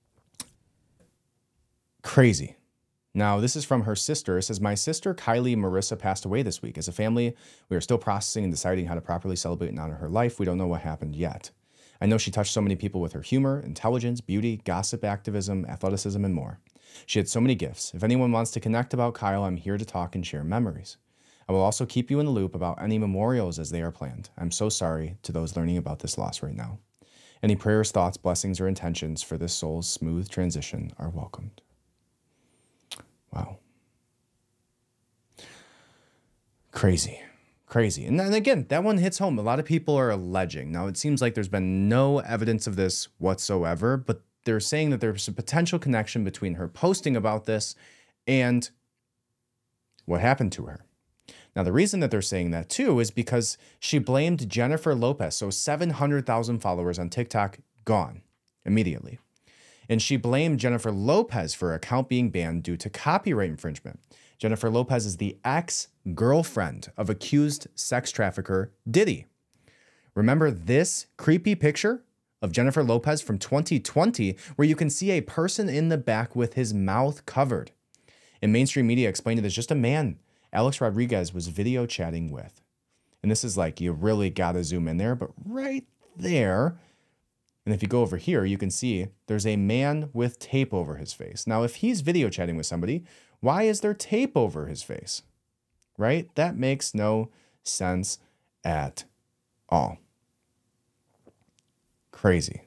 Crazy. Now, this is from her sister. It says, my sister, Kylie Marissa, passed away this week. As a family, we are still processing and deciding how to properly celebrate and honor her life. We don't know what happened yet. I know she touched so many people with her humor, intelligence, beauty, gossip, activism, athleticism, and more. She had so many gifts. If anyone wants to connect about Kyle, I'm here to talk and share memories. I will also keep you in the loop about any memorials as they are planned. I'm so sorry to those learning about this loss right now. Any prayers, thoughts, blessings, or intentions for this soul's smooth transition are welcomed. Wow. Crazy. Crazy. And then again, that one hits home. A lot of people are alleging. Now, it seems like there's been no evidence of this whatsoever, but they're saying that there's a potential connection between her posting about this and what happened to her. Now, the reason that they're saying that too is because she blamed Jennifer Lopez. So seven hundred thousand followers on TikTok gone immediately. And she blamed Jennifer Lopez for her account being banned due to copyright infringement. Jennifer Lopez is the ex-girlfriend of accused sex trafficker Diddy. Remember this creepy picture of Jennifer Lopez from twenty twenty where you can see a person in the back with his mouth covered? And mainstream media explained it as just a man Alex Rodriguez was video chatting with. And this is like, you really got to zoom in there, but right there, and if you go over here, you can see there's a man with tape over his face. Now, if he's video chatting with somebody, why is there tape over his face? Right? That makes no sense at all. Crazy.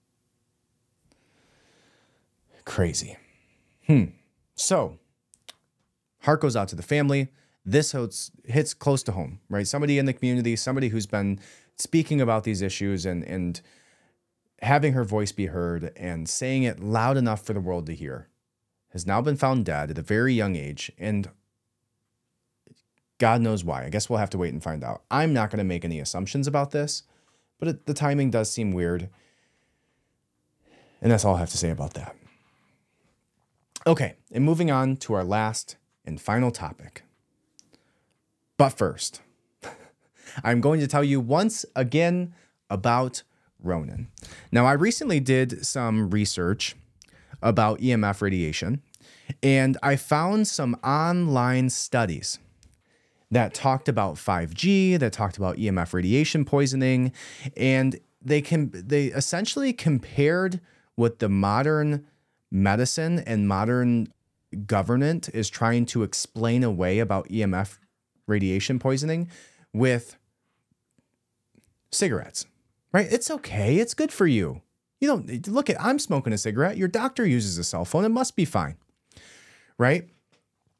Crazy. Hmm. So, heart goes out to the family. This hits, hits close to home, right? Somebody in the community, somebody who's been speaking about these issues and, and having her voice be heard and saying it loud enough for the world to hear, has now been found dead at a very young age. And God knows why. I guess we'll have to wait and find out. I'm not going to make any assumptions about this, but it, the timing does seem weird. And that's all I have to say about that. Okay, and moving on to our last and final topic. But first, I'm going to tell you once again about Ronin. Now, I recently did some research about E M F radiation, and I found some online studies that talked about five G, that talked about E M F radiation poisoning, and they can they essentially compared what the modern medicine and modern government is trying to explain away about E M F radiation poisoning with cigarettes, right? It's okay. It's good for you. You don't look at, I'm smoking a cigarette. Your doctor uses a cell phone. It must be fine, right?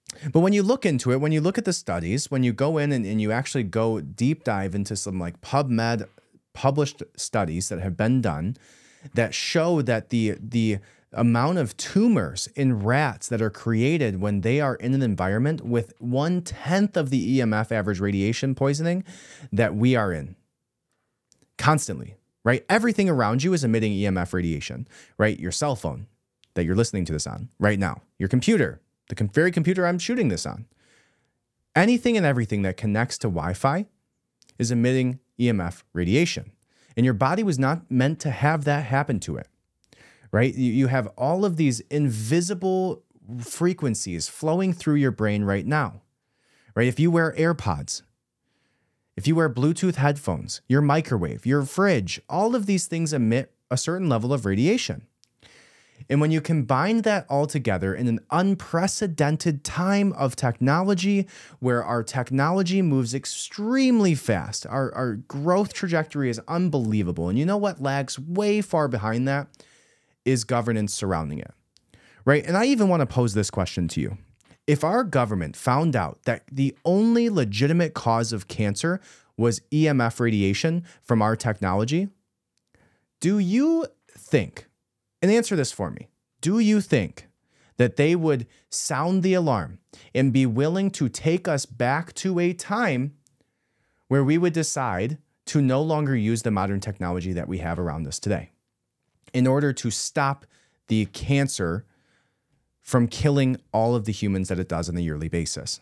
But when you look into it, when you look at the studies, when you go in and, and you actually go deep dive into some like PubMed published studies that have been done that show that the the amount of tumors in rats that are created when they are in an environment with one tenth of the E M F average radiation poisoning that we are in constantly, right? Everything around you is emitting E M F radiation, right? Your cell phone that you're listening to this on right now, your computer, the com- very computer I'm shooting this on, anything and everything that connects to Wi-Fi is emitting E M F radiation. And your body was not meant to have that happen to it, right? You, you have all of these invisible frequencies flowing through your brain right now, right? If you wear AirPods, if you wear Bluetooth headphones, your microwave, your fridge, all of these things emit a certain level of radiation. And when you combine that all together in an unprecedented time of technology where our technology moves extremely fast, our, our growth trajectory is unbelievable. And you know what lags way far behind that is governance surrounding it, right? And I even want to pose this question to you. If our government found out that the only legitimate cause of cancer was E M F radiation from our technology, do you think, and answer this for me, do you think that they would sound the alarm and be willing to take us back to a time where we would decide to no longer use the modern technology that we have around us today in order to stop the cancer from killing all of the humans that it does on a yearly basis?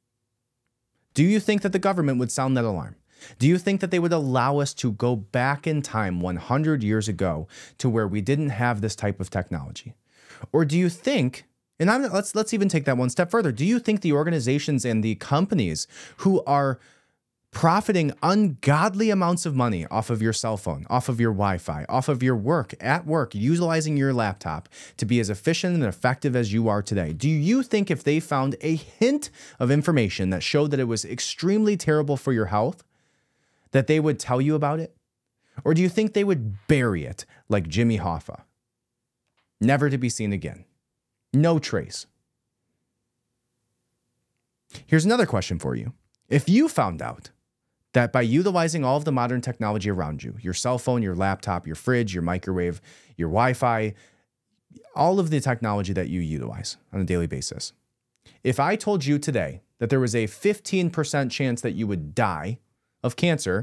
Do you think that the government would sound that alarm? Do you think that they would allow us to go back in time one hundred years ago to where we didn't have this type of technology? Or do you think, and I'm, let's let's even take that one step further, do you think the organizations and the companies who are profiting ungodly amounts of money off of your cell phone, off of your Wi-Fi, off of your work, at work, utilizing your laptop to be as efficient and effective as you are today, do you think if they found a hint of information that showed that it was extremely terrible for your health, that they would tell you about it? Or do you think they would bury it like Jimmy Hoffa, never to be seen again? No trace. Here's another question for you. If you found out that by utilizing all of the modern technology around you, your cell phone, your laptop, your fridge, your microwave, your Wi-Fi, all of the technology that you utilize on a daily basis, if I told you today that there was a fifteen percent chance that you would die of cancer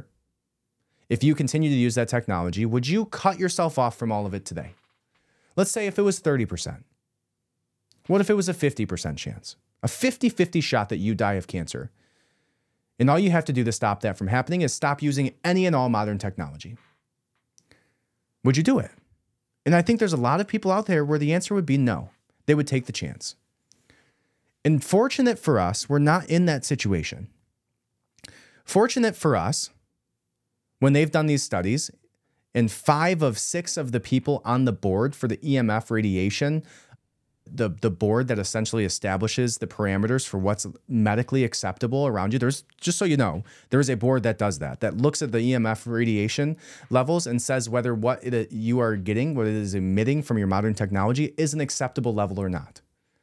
if you continue to use that technology, would you cut yourself off from all of it today? Let's say if it was thirty percent. What if it was a fifty percent chance? A fifty-fifty shot that you die of cancer. And all you have to do to stop that from happening is stop using any and all modern technology. Would you do it? And I think there's a lot of people out there where the answer would be no. They would take the chance. And fortunate for us, we're not in that situation. Fortunate for us, when they've done these studies, and five of six of the people on the board for the E M F radiation, the, the board that essentially establishes the parameters for what's medically acceptable around you, there's, just so you know, there is a board that does that, that looks at the E M F radiation levels and says whether what it, you are getting, what it is emitting from your modern technology is an acceptable level or not.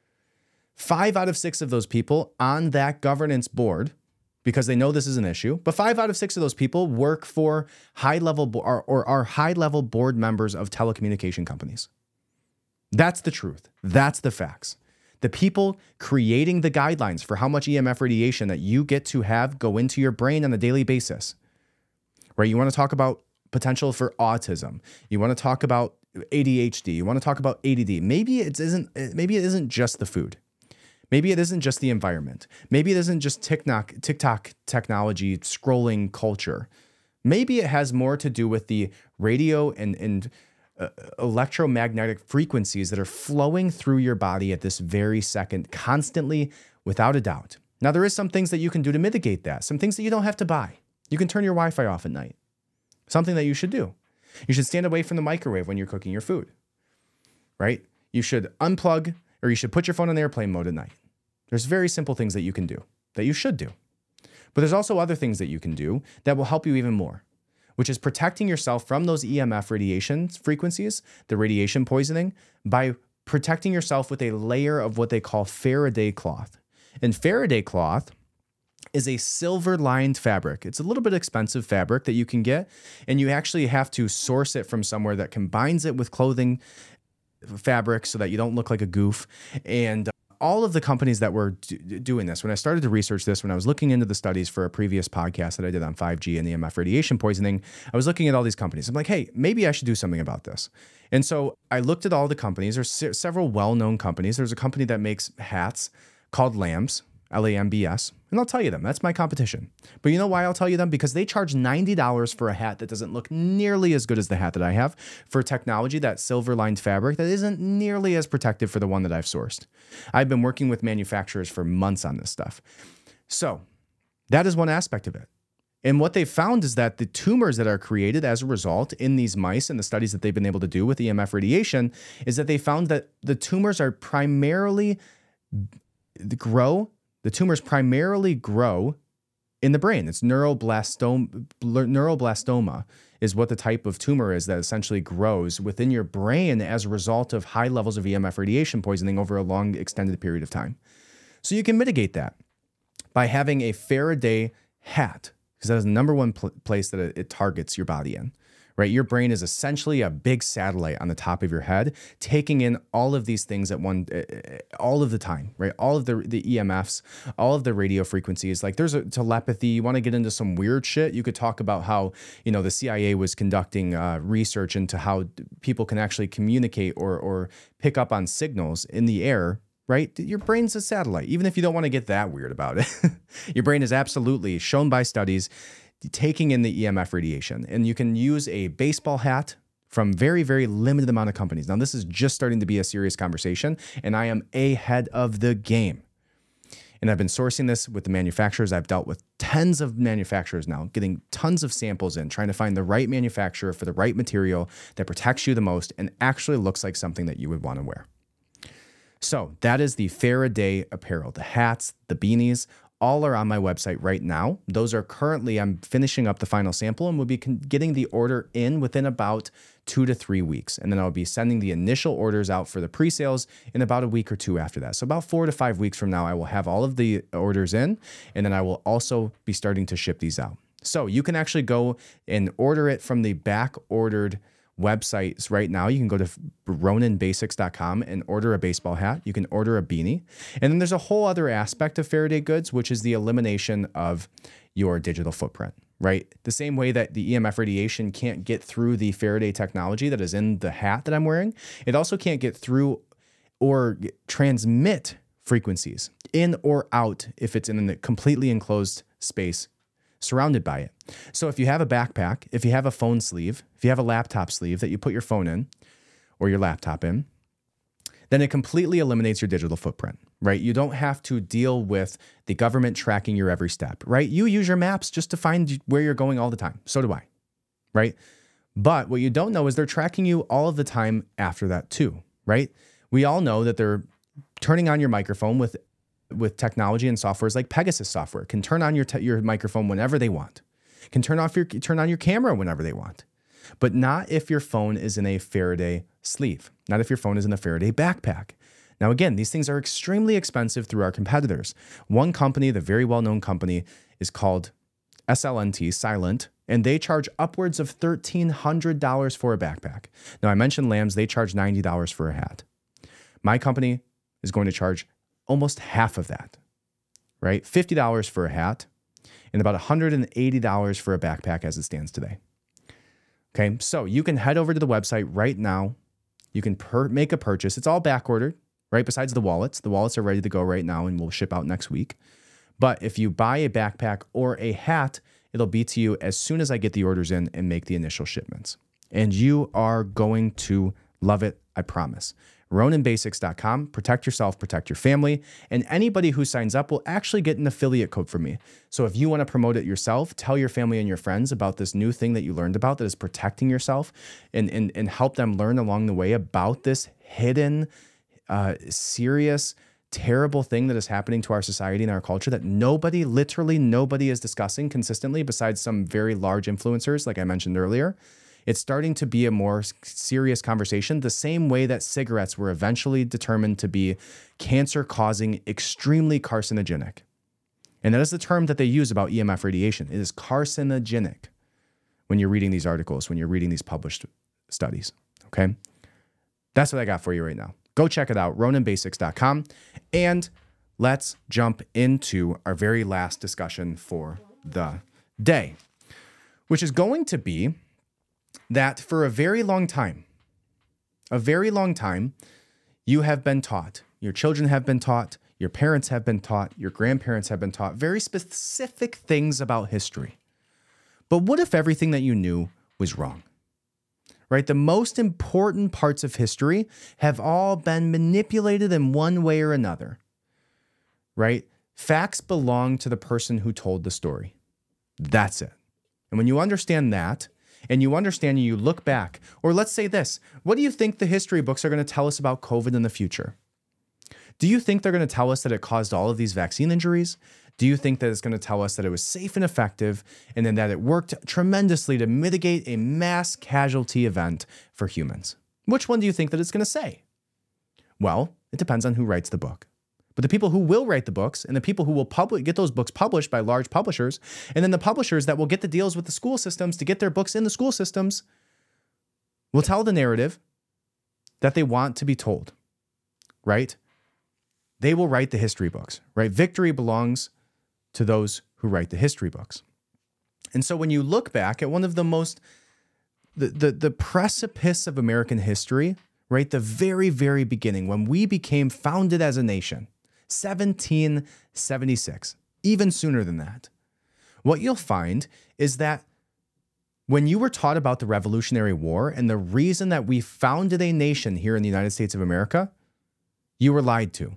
Five out of six of those people on that governance board, because they know this is an issue, but five out of six of those people work for high-level bo- or, or are high-level board members of telecommunication companies. That's the truth. That's the facts. The people creating the guidelines for how much E M F radiation that you get to have go into your brain on a daily basis, right? You want to talk about potential for autism. You want to talk about A D H D. You want to talk about A D D. Maybe it isn't, maybe it isn't just the food. Maybe it isn't just the environment. Maybe it isn't just TikTok, TikTok technology, scrolling culture. Maybe it has more to do with the radio and, and uh, electromagnetic frequencies that are flowing through your body at this very second, constantly, without a doubt. Now, there is some things that you can do to mitigate that, some things that you don't have to buy. You can turn your Wi-Fi off at night, something that you should do. You should stand away from the microwave when you're cooking your food, right? You should unplug, or you should put your phone on airplane mode at night. There's very simple things that you can do, that you should do. But there's also other things that you can do that will help you even more, which is protecting yourself from those E M F radiation frequencies, the radiation poisoning, by protecting yourself with a layer of what they call Faraday cloth. And Faraday cloth is a silver lined fabric. It's a little bit expensive fabric that you can get, and you actually have to source it from somewhere that combines it with clothing fabric so that you don't look like a goof. And all of the companies that were do- doing this, when I started to research this, when I was looking into the studies for a previous podcast that I did on five G and E M F radiation poisoning, I was looking at all these companies. I'm like, hey, maybe I should do something about this. And so I looked at all the companies. There's se- several well-known companies. There's a company that makes hats called Lambs, L A M B S. And I'll tell you them. That's my competition. But you know why I'll tell you them? Because they charge ninety dollars for a hat that doesn't look nearly as good as the hat that I have, for technology, that silver-lined fabric that isn't nearly as protective for the one that I've sourced. I've been working with manufacturers for months on this stuff. So that is one aspect of it. And what they found is that the tumors that are created as a result in these mice and the studies that they've been able to do with E M F radiation is that they found that the tumors are primarily grow The tumors primarily grow in the brain. It's neuroblastoma, neuroblastoma is what the type of tumor is that essentially grows within your brain as a result of high levels of E M F radiation poisoning over a long extended period of time. So you can mitigate that by having a Faraday hat, because that is the number one pl- place that it, it targets your body in. Right? Your brain is essentially a big satellite on the top of your head, taking in all of these things at one, uh, all of the time, right? All of the, the E M Fs, all of the radio frequencies. Like there's a telepathy. You want to get into some weird shit? You could talk about how, you know, the C I A was conducting uh, research into how people can actually communicate or, or pick up on signals in the air. Right? Your brain's a satellite, even if you don't want to get that weird about it. Your brain is absolutely shown by studies taking in the E M F radiation. And you can use a baseball hat from very, very limited amount of companies. Now, this is just starting to be a serious conversation, and I am ahead of the game. And I've been sourcing this with the manufacturers. I've dealt with tens of manufacturers now, getting tons of samples in, trying to find the right manufacturer for the right material that protects you the most and actually looks like something that you would want to wear. So that is the Faraday apparel, the hats, the beanies, all are on my website right now. Those are currently, I'm finishing up the final sample and we'll be con- getting the order in within about two to three weeks. And then I'll be sending the initial orders out for the pre-sales in about a week or two after that. So about four to five weeks from now, I will have all of the orders in, and then I will also be starting to ship these out. So you can actually go and order it from the back ordered websites right now. You can go to ronin basics dot com and order a baseball hat. You can order a beanie. And then there's a whole other aspect of Faraday Goods, which is the elimination of your digital footprint, right? The same way that the E M F radiation can't get through the Faraday technology that is in the hat that I'm wearing, it also can't get through or transmit frequencies in or out if it's in a completely enclosed space surrounded by it. So if you have a backpack, if you have a phone sleeve, if you have a laptop sleeve that you put your phone in or your laptop in, then it completely eliminates your digital footprint, right? You don't have to deal with the government tracking your every step, right? You use your maps just to find where you're going all the time. So do I, right? But what you don't know is they're tracking you all of the time after that too, right? We all know that they're turning on your microphone with with technology and softwares like Pegasus software, can turn on your te- your microphone whenever they want, can turn off your turn on your camera whenever they want, but not if your phone is in a Faraday sleeve, not if your phone is in a Faraday backpack. Now, again, these things are extremely expensive through our competitors. One company, the very well-known company, is called S L N T, Silent, and they charge upwards of thirteen hundred dollars for a backpack. Now, I mentioned Lambs, they charge ninety dollars for a hat. My company is going to charge almost half of that, right? fifty dollars for a hat and about one hundred eighty dollars for a backpack as it stands today. Okay, so you can head over to the website right now. You can per- make a purchase. It's all back ordered, right? Besides the wallets. The wallets are ready to go right now and will ship out next week. But if you buy a backpack or a hat, it'll be to you as soon as I get the orders in and make the initial shipments. And you are going to love it, I promise. ronin basics dot com. Protect yourself, protect your family, and anybody who signs up will actually get an affiliate code from me. So if you want to promote it yourself, tell your family and your friends about this new thing that you learned about that is protecting yourself, and, and, and help them learn along the way about this hidden, uh, serious, terrible thing that is happening to our society and our culture that nobody, literally nobody is discussing consistently besides some very large influencers, like I mentioned earlier. It's starting to be a more serious conversation, the same way that cigarettes were eventually determined to be cancer-causing, extremely carcinogenic. And that is the term that they use about E M F radiation. It is carcinogenic when you're reading these articles, when you're reading these published studies, okay? That's what I got for you right now. Go check it out, ronin basics dot com. And let's jump into our very last discussion for the day, which is going to be that for a very long time, a very long time, you have been taught, your children have been taught, your parents have been taught, your grandparents have been taught very specific things about history. But what if everything that you knew was wrong? Right? The most important parts of history have all been manipulated in one way or another. Right? Facts belong to the person who told the story. That's it. And when you understand that, and you understand and you look back, or let's say this, what do you think the history books are going to tell us about COVID in the future? Do you think they're going to tell us that it caused all of these vaccine injuries? Do you think that it's going to tell us that it was safe and effective and then that it worked tremendously to mitigate a mass casualty event for humans? Which one do you think that it's going to say? Well, it depends on who writes the book. But the people who will write the books and the people who will publish, get those books published by large publishers, and then the publishers that will get the deals with the school systems to get their books in the school systems will tell the narrative that they want to be told, right? They will write the history books, right? Victory belongs to those who write the history books. And so when you look back at one of the most, the, the, the precipice of American history, right? The very, very beginning, when we became founded as a nation, seventeen seventy-six, even sooner than that, what you'll find is that when you were taught about the Revolutionary War and the reason that we founded a nation here in the United States of America, you were lied to.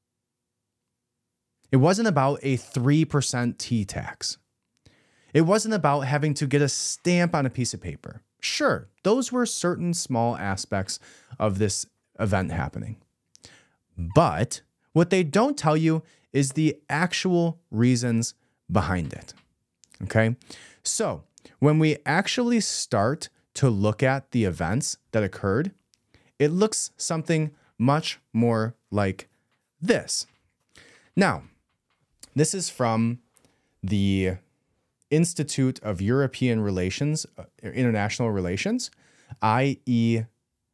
It wasn't about a three percent T tax. It wasn't about having to get a stamp on a piece of paper. Sure, those were certain small aspects of this event happening. But what they don't tell you is the actual reasons behind it. Okay? So when we actually start to look at the events that occurred, it looks something much more like this. Now, this is from the Institute of European Relations, uh, International Relations, I E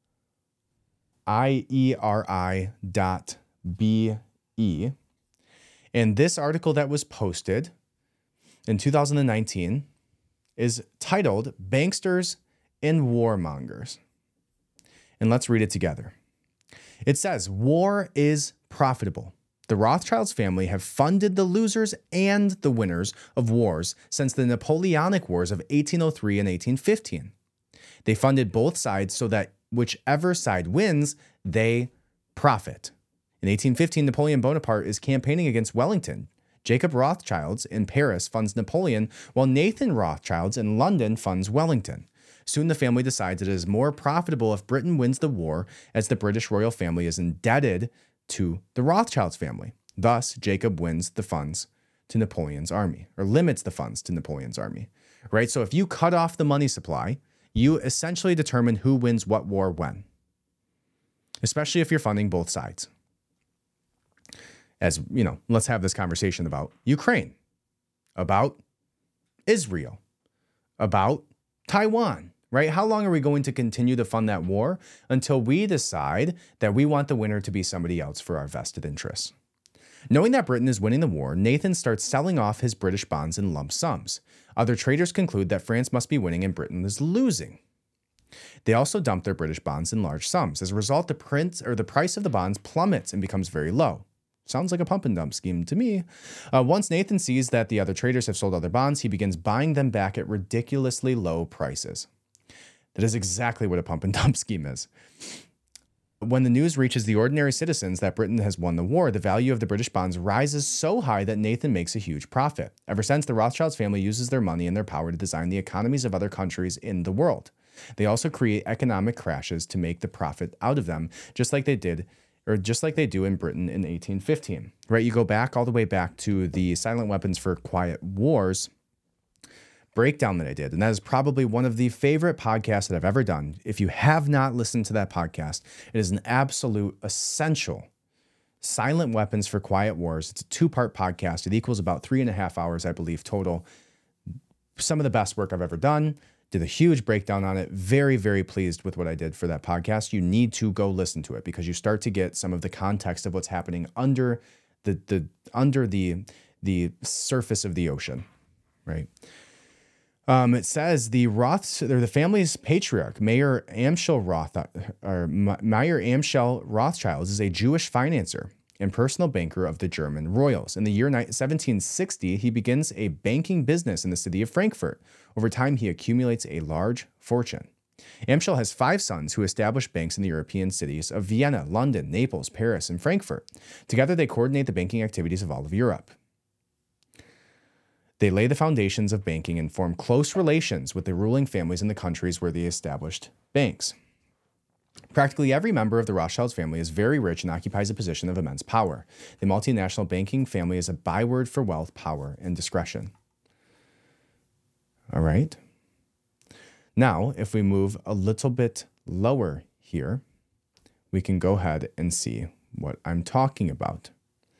R I dot B E. And this article that was posted in two thousand nineteen is titled Banksters and Warmongers. And let's read it together. It says, war is profitable. The Rothschilds family have funded the losers and the winners of wars since the Napoleonic Wars of eighteen oh three and eighteen fifteen. They funded both sides so that whichever side wins, they profit. In eighteen fifteen, Napoleon Bonaparte is campaigning against Wellington. Jacob Rothschilds in Paris funds Napoleon, while Nathan Rothschilds in London funds Wellington. Soon the family decides it is more profitable if Britain wins the war, as the British royal family is indebted to the Rothschilds family. Thus, Jacob wins the funds to Napoleon's army, or limits the funds to Napoleon's army, right? So if you cut off the money supply, you essentially determine who wins what war when, especially if you're funding both sides. As, you know, let's have this conversation about Ukraine, about Israel, about Taiwan, right? How long are we going to continue to fund that war until we decide that we want the winner to be somebody else for our vested interests? Knowing that Britain is winning the war, Nathan starts selling off his British bonds in lump sums. Other traders conclude that France must be winning and Britain is losing. They also dump their British bonds in large sums. As a result, the print or the price of the bonds plummets and becomes very low. Sounds like a pump and dump scheme to me. Uh, once Nathan sees that the other traders have sold other bonds, he begins buying them back at ridiculously low prices. That is exactly what a pump and dump scheme is. When the news reaches the ordinary citizens that Britain has won the war, the value of the British bonds rises so high that Nathan makes a huge profit. Ever since, the Rothschilds family uses their money and their power to design the economies of other countries in the world. They also create economic crashes to make the profit out of them, just like they did or just like they do in Britain in eighteen fifteen, right? You go back all the way back to the Silent Weapons for Quiet Wars. breakdown that I did. And that is probably one of the favorite podcasts that I've ever done. If you have not listened to that podcast, it is an absolute essential. Silent Weapons for Quiet Wars. It's a two-part podcast. It equals about three and a half hours, I believe, total. Some of the best work I've ever done. Did a huge breakdown on it. Very, very pleased with what I did for that podcast. You need to go listen to it because you start to get some of the context of what's happening under the the under the the surface of the ocean, right? Um, it says the Roths, or the family's patriarch, Mayer Amschel Roth, or Mayer Amschel Rothschild, is a Jewish financier and personal banker of the German royals. In the year seventeen sixty, he begins a banking business in the city of Frankfurt. Over time, he accumulates a large fortune. Amschel has five sons who established banks in the European cities of Vienna, London, Naples, Paris, and Frankfurt. Together, they coordinate the banking activities of all of Europe. They lay the foundations of banking and form close relations with the ruling families in the countries where they established banks. Practically every member of the Rothschild family is very rich and occupies a position of immense power. The multinational banking family is a byword for wealth, power, and discretion. All right. Now, if we move a little bit lower here, we can go ahead and see what I'm talking about.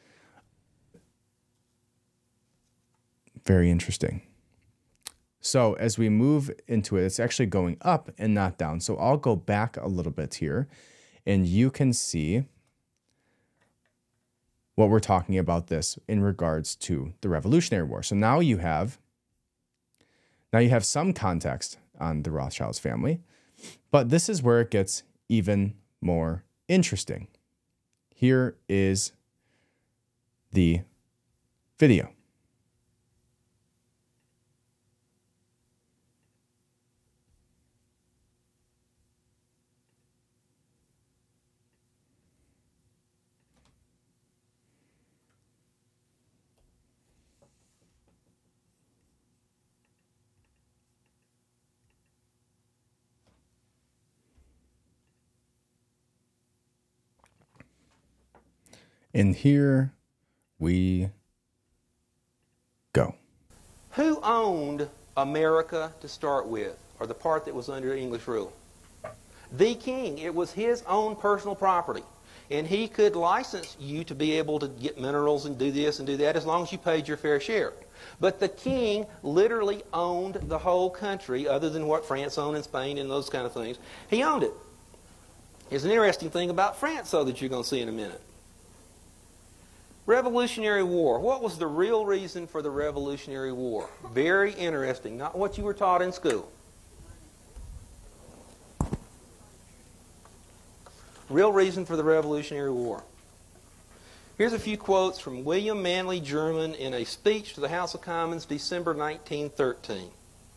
Very interesting. So as we move into it, it's actually going up and not down. So I'll go back a little bit here and you can see what we're talking about this in regards to the Revolutionary War. So now you have, now you have some context on the Rothschilds family, but this is where it gets even more interesting. Here is the video. And here we go. Who owned America to start with, or the part that was under English rule? The king. It was his own personal property. And he could license you to be able to get minerals and do this and do that as long as you paid your fair share. But the king literally owned the whole country, other than what France owned in Spain and those kind of things. He owned it. There's an interesting thing about France, though, that you're going to see in a minute. Revolutionary War. What was the real reason for the Revolutionary War? Very interesting. Not what you were taught in school. Real reason for the Revolutionary War. Here's a few quotes from William Manley German in a speech to the House of Commons, December nineteen thirteen.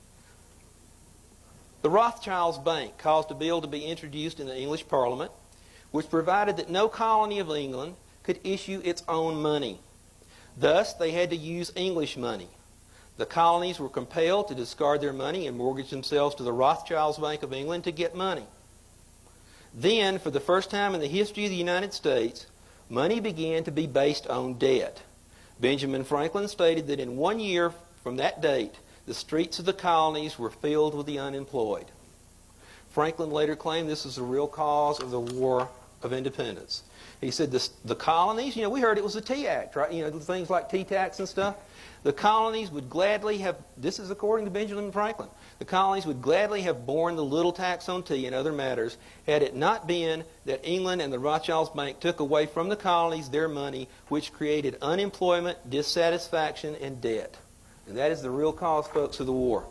The Rothschilds Bank caused a bill to be introduced in the English Parliament, which provided that no colony of England could issue its own money. Thus, they had to use English money. The colonies were compelled to discard their money and mortgage themselves to the Rothschilds Bank of England to get money. Then, for the first time in the history of the United States, money began to be based on debt. Benjamin Franklin stated that in one year from that date, the streets of the colonies were filled with the unemployed. Franklin later claimed this was the real cause of the War of Independence. He said this, the colonies, you know, we heard it was the Tea Act, right? You know, things like tea tax and stuff. The colonies would gladly have, this is according to Benjamin Franklin, the colonies would gladly have borne the little tax on tea and other matters had it not been that England and the Rothschilds Bank took away from the colonies their money, which created unemployment, dissatisfaction, and debt. And that is the real cause, folks, of the war.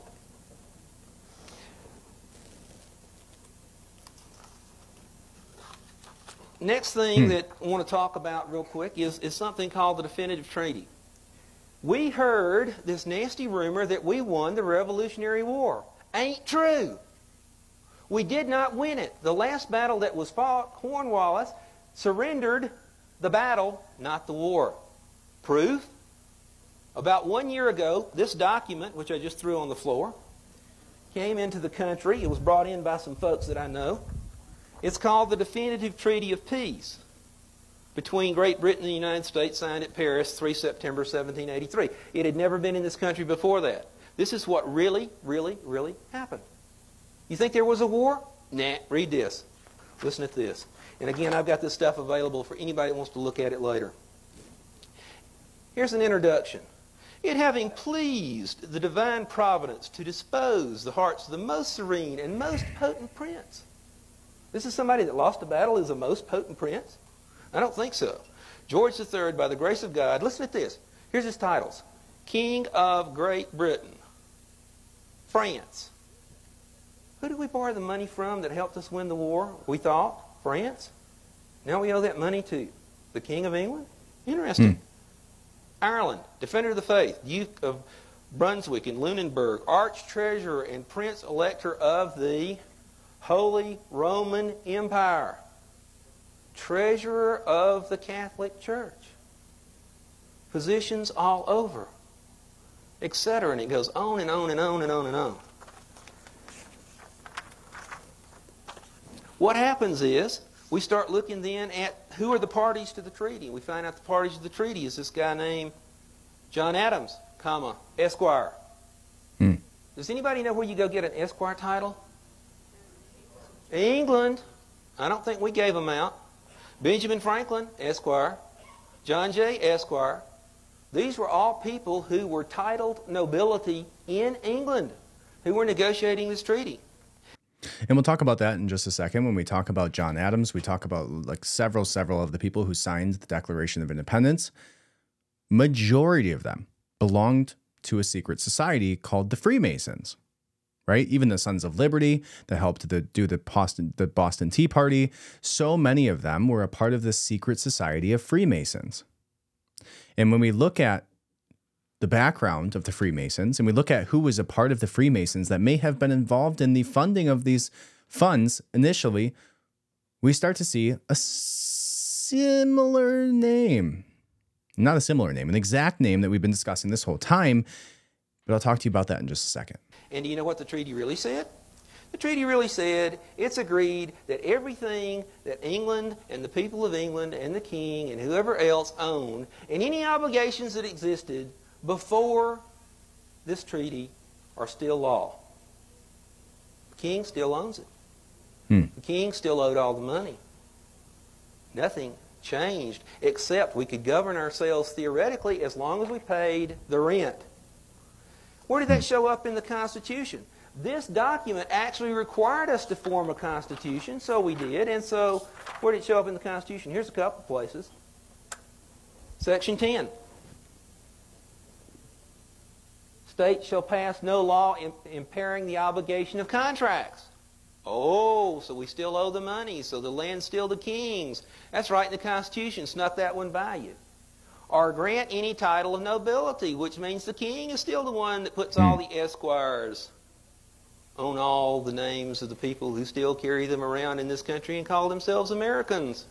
Next thing hmm. that I want to talk about real quick is, is something called the Definitive Treaty. We heard this nasty rumor that we won the Revolutionary War. Ain't true. We did not win it. The last battle that was fought, Cornwallis surrendered the battle, not the war. Proof? About one year ago, this document, which I just threw on the floor, came into the country. It was brought in by some folks that I know. It's called the Definitive Treaty of Peace between Great Britain and the United States, signed at Paris, the third of September seventeen eighty-three. It had never been in this country before that. This is what really, really, really happened. You think there was a war? Nah, read this. Listen to this. And again, I've got this stuff available for anybody that wants to look at it later. Here's an introduction. It having pleased the divine providence to dispose the hearts of the most serene and most potent prince. This is somebody that lost a battle is a most potent prince? I don't think so. George the Third, by the grace of God, listen to this. Here's his titles. King of Great Britain. France. Who did we borrow the money from that helped us win the war? We thought France. Now we owe that money to the King of England? Interesting. Hmm. Ireland, Defender of the Faith, Duke of Brunswick and Lunenburg, Arch-Treasurer and Prince-Elector of the Holy Roman Empire, Treasurer of the Catholic Church, positions all over, et cetera. And it goes on and on and on and on and on. What happens is, we start looking then at who are the parties to the treaty. We find out the parties to the treaty is this guy named John Adams, comma, Esquire. Hmm. Does anybody know where you go get an Esquire title? England. I don't think we gave them out. Benjamin Franklin, Esquire. John Jay, Esquire. These were all people who were titled nobility in England, who were negotiating this treaty. And we'll talk about that in just a second. When we talk about John Adams, we talk about like several, several of the people who signed the Declaration of Independence. Majority of them belonged to a secret society called the Freemasons, right? Even the Sons of Liberty that helped to do the Boston, the Boston Tea Party. So many of them were a part of the secret society of Freemasons. And when we look at the background of the Freemasons, and we look at who was a part of the Freemasons that may have been involved in the funding of these funds initially, we start to see a similar name. Not a similar name, an exact name that we've been discussing this whole time, but I'll talk to you about that in just a second. And do you know what the treaty really said? The treaty really said it's agreed that everything that England and the people of England and the king and whoever else owned, and any obligations that existed before this treaty are still law. The king still owns it. Hmm. The king still owed all the money. Nothing changed except we could govern ourselves theoretically as long as we paid the rent. Where did that show up in the Constitution? This document actually required us to form a Constitution, so we did. And so where did it show up in the Constitution? Here's a couple places. Section ten. States shall pass no law impairing the obligation of contracts. Oh, so we still owe the money, so the land's still the king's. That's right in the Constitution. Snuck that one by you. Or grant any title of nobility, which means the king is still the one that puts all the esquires on all the names of the people who still carry them around in this country and call themselves Americans.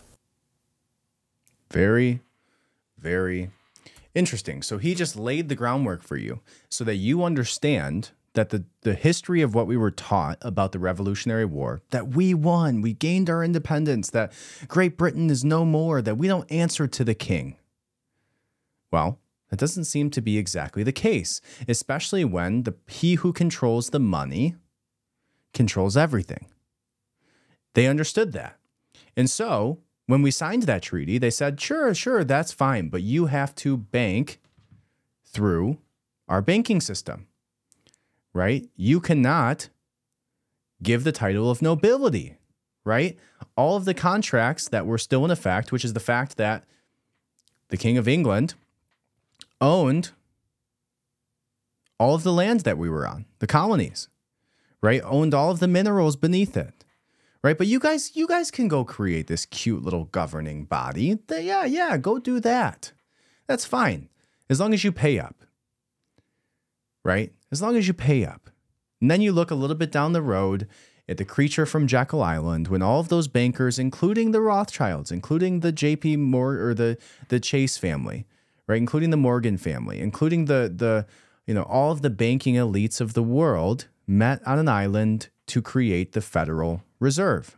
Very, very interesting. So he just laid the groundwork for you so that you understand that the, the history of what we were taught about the Revolutionary War, that we won, we gained our independence, that Great Britain is no more, that we don't answer to the king. Well, that doesn't seem to be exactly the case, especially when the he who controls the money controls everything. They understood that. And so when we signed that treaty, they said, sure, sure, that's fine, but you have to bank through our banking system, right? You cannot give the title of nobility, right? All of the contracts that were still in effect, which is the fact that the King of England owned all of the land that we were on, the colonies, right? Owned all of the minerals beneath it. Right, but you guys, you guys can go create this cute little governing body. Yeah, yeah, go do that. That's fine, as long as you pay up. Right, as long as you pay up. And then you look a little bit down the road at the creature from Jekyll Island, when all of those bankers, including the Rothschilds, including the J P Morgan or the the Chase family, right, including the Morgan family, including the the you know all of the banking elites of the world, met on an island to create the Federal Reserve.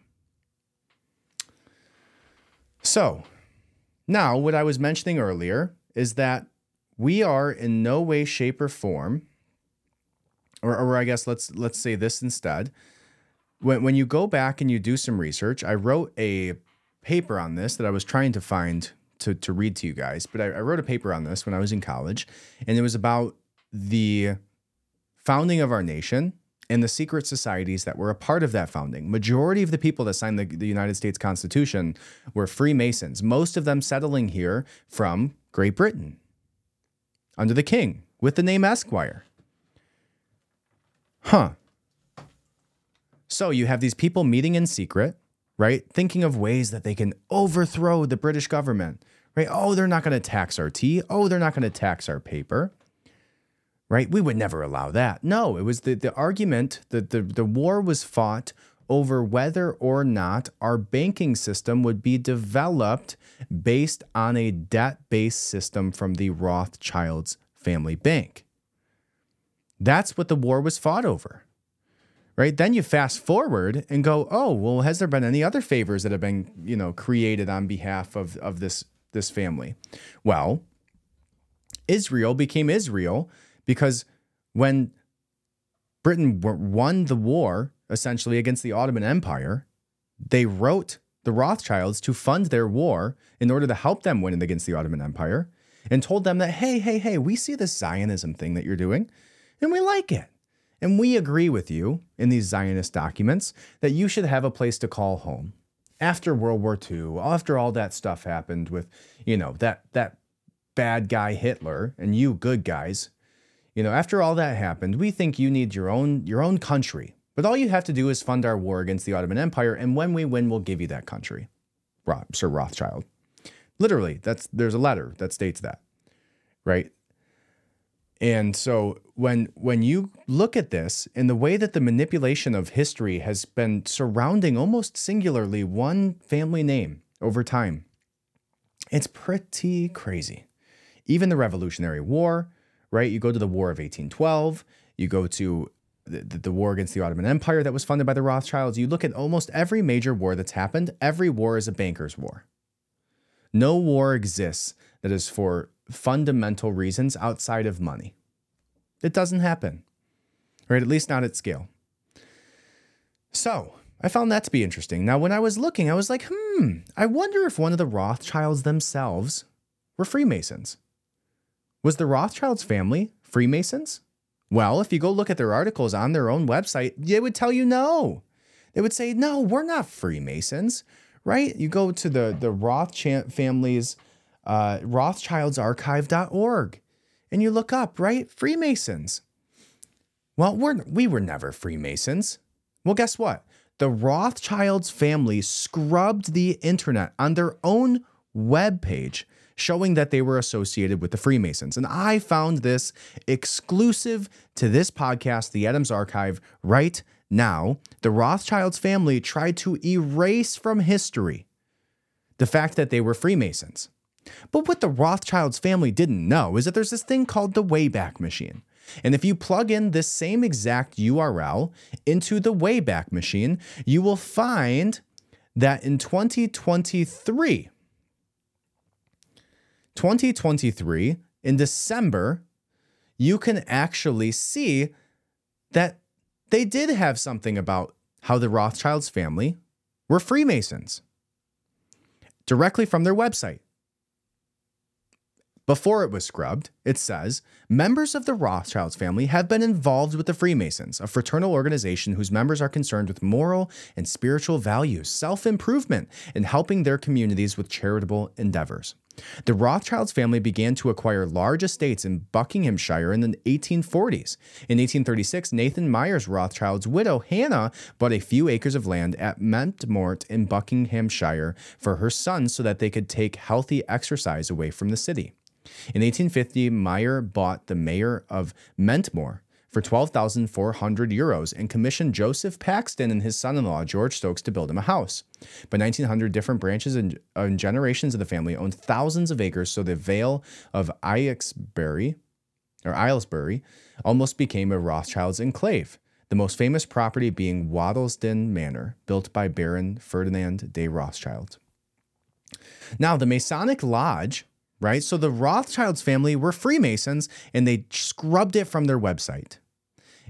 So now what I was mentioning earlier is that we are in no way, shape, or form or, or I guess let's let's say this instead. When when you go back and you do some research, I wrote a paper on this that I was trying to find to, to read to you guys, but I, I wrote a paper on this when I was in college, and it was about the founding of our nation and the secret societies that were a part of that founding. Majority of the people that signed the, the United States Constitution were Freemasons, most of them settling here from Great Britain under the king with the name Esquire. Huh. So you have these people meeting in secret, right? Thinking of ways that they can overthrow the British government, right? Oh, they're not going to tax our tea. Oh, they're not going to tax our paper, right? We would never allow that. No, it was the, the argument that the, the war was fought over whether or not our banking system would be developed based on a debt-based system from the Rothschilds family bank. That's what the war was fought over. Right? Then you fast forward and go, oh, well, has there been any other favors that have been, you know, created on behalf of, of this, this family? Well, Israel became Israel because when Britain won the war, essentially against the Ottoman Empire, they wrote the Rothschilds to fund their war in order to help them win against the Ottoman Empire and told them that, hey, hey, hey, we see this Zionism thing that you're doing and we like it. And we agree with you in these Zionist documents that you should have a place to call home. After World War Two, after all that stuff happened with, you know, that that bad guy Hitler and you good guys, you know, after all that happened, we think you need your own your own country. But all you have to do is fund our war against the Ottoman Empire, and when we win, we'll give you that country. Sir Rothschild. Literally, that's there's a letter that states that, right? And so when when you look at this and the way that the manipulation of history has been surrounding almost singularly one family name over time, it's pretty crazy. Even the Revolutionary War, right? You go to the War of eighteen twelve, you go to the, the war against the Ottoman Empire that was funded by the Rothschilds. You look at almost every major war that's happened, every war is a banker's war. No war exists that is for fundamental reasons outside of money. It doesn't happen, right? At least not at scale. So I found that to be interesting. Now, when I was looking, I was like, hmm, I wonder if one of the Rothschilds themselves were Freemasons. Was the Rothschilds family Freemasons? Well, if you go look at their articles on their own website, they would tell you no. They would say, no, we're not Freemasons, right? You go to the, the Roth family's uh, Rothschilds archive dot org and you look up, right? Freemasons. Well, we're, we were never Freemasons. Well, guess what? The Rothschilds family scrubbed the internet on their own webpage, showing that they were associated with the Freemasons. And I found this exclusive to this podcast, The Adams Archive, right now. The Rothschilds family tried to erase from history the fact that they were Freemasons. But what the Rothschilds family didn't know is that there's this thing called the Wayback Machine. And if you plug in this same exact U R L into the Wayback Machine, you will find that in twenty twenty-three, twenty twenty-three, in December, you can actually see that they did have something about how the Rothschilds family were Freemasons directly from their website. Before it was scrubbed, it says, members of the Rothschilds family have been involved with the Freemasons, a fraternal organization whose members are concerned with moral and spiritual values, self-improvement, and helping their communities with charitable endeavors. The Rothschilds family began to acquire large estates in Buckinghamshire in the eighteen forties. In eighteen thirty-six, Nathan Myers Rothschild's widow, Hannah, bought a few acres of land at Mentmort in Buckinghamshire for her sons so that they could take healthy exercise away from the city. In eighteen fifty, Meyer bought the mayor of Mentmore for twelve thousand four hundred euros and commissioned Joseph Paxton and his son-in-law, George Stokes, to build him a house. By nineteen hundred, different branches and, and generations of the family owned thousands of acres, so the Vale of Aylesbury, or Aylesbury almost became a Rothschild's enclave, the most famous property being Waddlesden Manor, built by Baron Ferdinand de Rothschild. Now, the Masonic Lodge, right? So the Rothschilds family were Freemasons, and they scrubbed it from their website.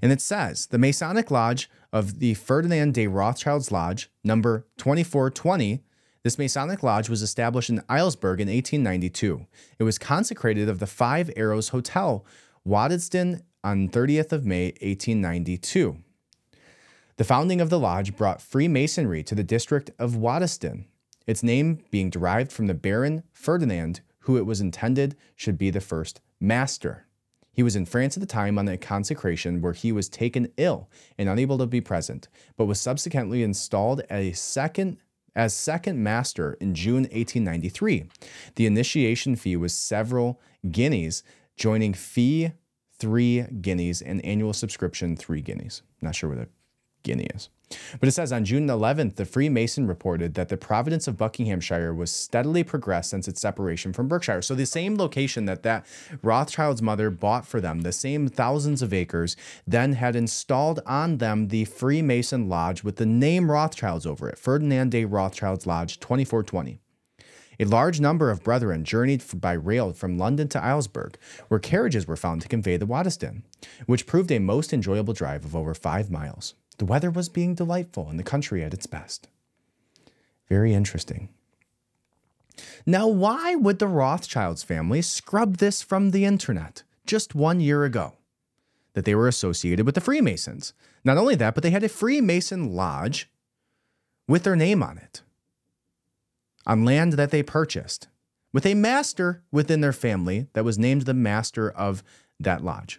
And it says, the Masonic Lodge of the Ferdinand de Rothschild's Lodge, number twenty-four twenty, this Masonic Lodge was established in Islesburg in eighteen ninety-two. It was consecrated of the Five Arrows Hotel, Waddesdon, on thirtieth of May, eighteen ninety-two. The founding of the lodge brought Freemasonry to the district of Waddesdon, its name being derived from the Baron Ferdinand, who it was intended should be the first master. He was in France at the time on a consecration where he was taken ill and unable to be present, but was subsequently installed a second as second master in June eighteen ninety-three. The initiation fee was several guineas, joining fee three guineas and annual subscription three guineas. Not sure what a guinea is. But it says on June eleventh, the Freemason reported that the province of Buckinghamshire was steadily progressed since its separation from Berkshire. So the same location that that Rothschild's mother bought for them, the same thousands of acres, then had installed on them the Freemason Lodge with the name Rothschilds over it, Ferdinand de Rothschild's Lodge, twenty-four twenty. A large number of brethren journeyed by rail from London to Islesburg, where carriages were found to convey the Waddesdon, which proved a most enjoyable drive of over five miles. The weather was being delightful and the country at its best. Very interesting. Now, why would the Rothschilds family scrub this from the internet just one year ago? That they were associated with the Freemasons. Not only that, but they had a Freemason lodge with their name on it, on land that they purchased, with a master within their family that was named the master of that lodge.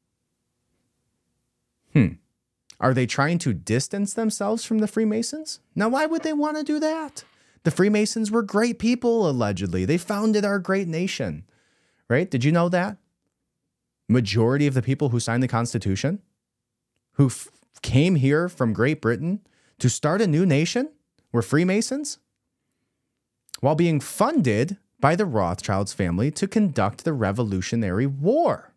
Hmm. Are they trying to distance themselves from the Freemasons? Now, why would they want to do that? The Freemasons were great people, allegedly. They founded our great nation, right? Did you know that? Majority of the people who signed the Constitution, who f- came here from Great Britain to start a new nation, were Freemasons, while being funded by the Rothschilds family to conduct the Revolutionary War.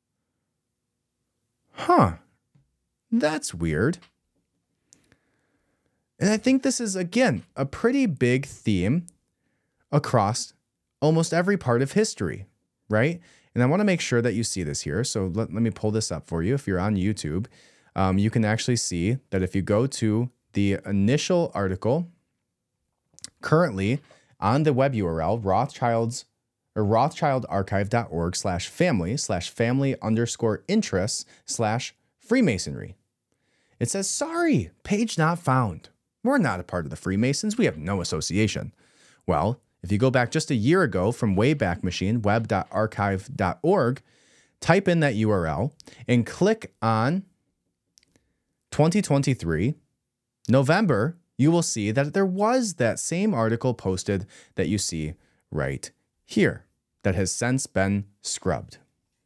Huh. That's weird. And I think this is, again, a pretty big theme across almost every part of history, right? And I want to make sure that you see this here. So let, let me pull this up for you. If you're on YouTube, um, you can actually see that if you go to the initial article, currently on the web U R L, Rothschilds or rothschildarchive.org slash family slash family underscore interests slash Freemasonry. It says, sorry, page not found. We're not a part of the Freemasons. We have no association. Well, if you go back just a year ago from Wayback Machine, web dot archive dot org, type in that U R L and click on twenty twenty-three, November, you will see that there was that same article posted that you see right here that has since been scrubbed.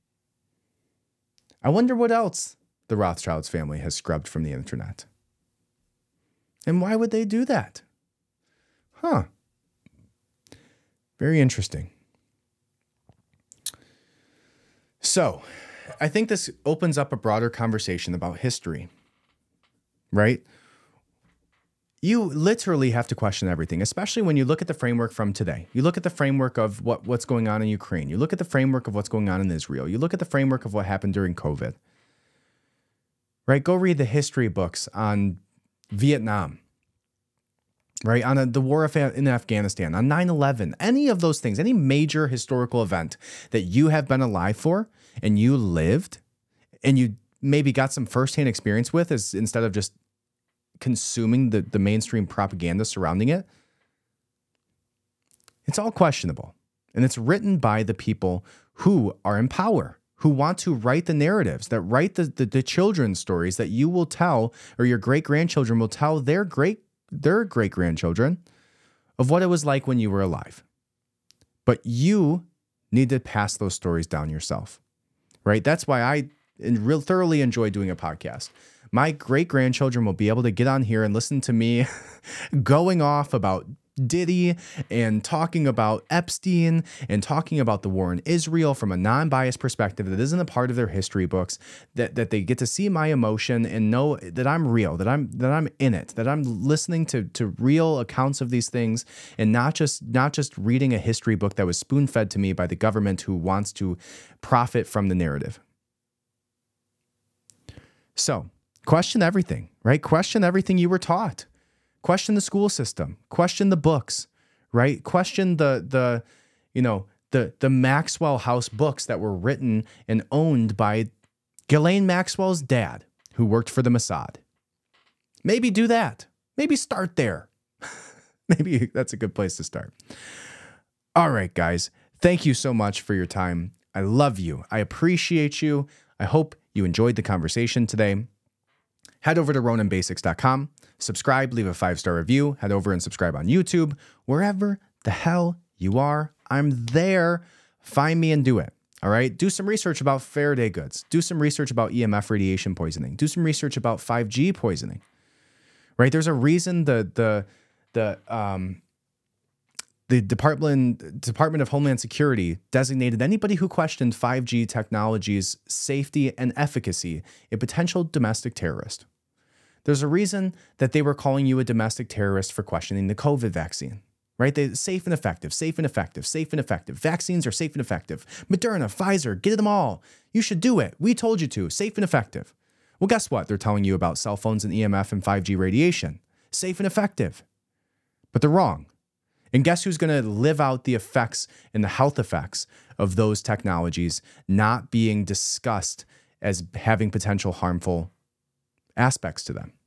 I wonder what else the Rothschilds family has scrubbed from the internet. And why would they do that? Huh. Very interesting. So, I think this opens up a broader conversation about history, right? You literally have to question everything, especially when you look at the framework from today. You look at the framework of what, what's going on in Ukraine. You look at the framework of what's going on in Israel. You look at the framework of what happened during COVID. Right? Go read the history books on Vietnam, right? On a, the war in Afghanistan, on nine eleven, any of those things, any major historical event that you have been alive for and you lived and you maybe got some firsthand experience with as instead of just consuming the, the mainstream propaganda surrounding it. It's all questionable. And it's written by the people who are in power, who want to write the narratives, that write the, the, the children's stories that you will tell, or your great-grandchildren will tell their great their great-grandchildren of what it was like when you were alive. But you need to pass those stories down yourself, right? That's why I real thoroughly enjoy doing a podcast. My great-grandchildren will be able to get on here and listen to me going off about Diddy and talking about Epstein and talking about the war in Israel from a non-biased perspective that isn't a part of their history books, that, that they get to see my emotion and know that I'm real, that I'm that I'm in it, that I'm listening to to real accounts of these things and not just not just reading a history book that was spoon-fed to me by the government who wants to profit from the narrative. So question everything, right? Question everything you were taught. Question the school system. Question the books, right? Question the, the you know, the, the Maxwell House books that were written and owned by Ghislaine Maxwell's dad, who worked for the Mossad. Maybe do that. Maybe start there. Maybe that's a good place to start. All right, guys. Thank you so much for your time. I love you. I appreciate you. I hope you enjoyed the conversation today. Head over to ronin basics dot com. Subscribe, leave a five-star review. Head over and subscribe on YouTube. Wherever the hell you are, I'm there. Find me and do it. All right. Do some research about Faraday goods. Do some research about E M F radiation poisoning. Do some research about five G poisoning. Right. There's a reason the the the um the Department Department of Homeland Security designated anybody who questioned five G technology's safety and efficacy a potential domestic terrorist. There's a reason that they were calling you a domestic terrorist for questioning the COVID vaccine. Right? They safe and effective, safe and effective, safe and effective. Vaccines are safe and effective. Moderna, Pfizer, get them all. You should do it. We told you to. Safe and effective. Well, guess what? They're telling you about cell phones and E M F and five G radiation. Safe and effective. But they're wrong. And guess who's going to live out the effects and the health effects of those technologies not being discussed as having potential harmful aspects to them?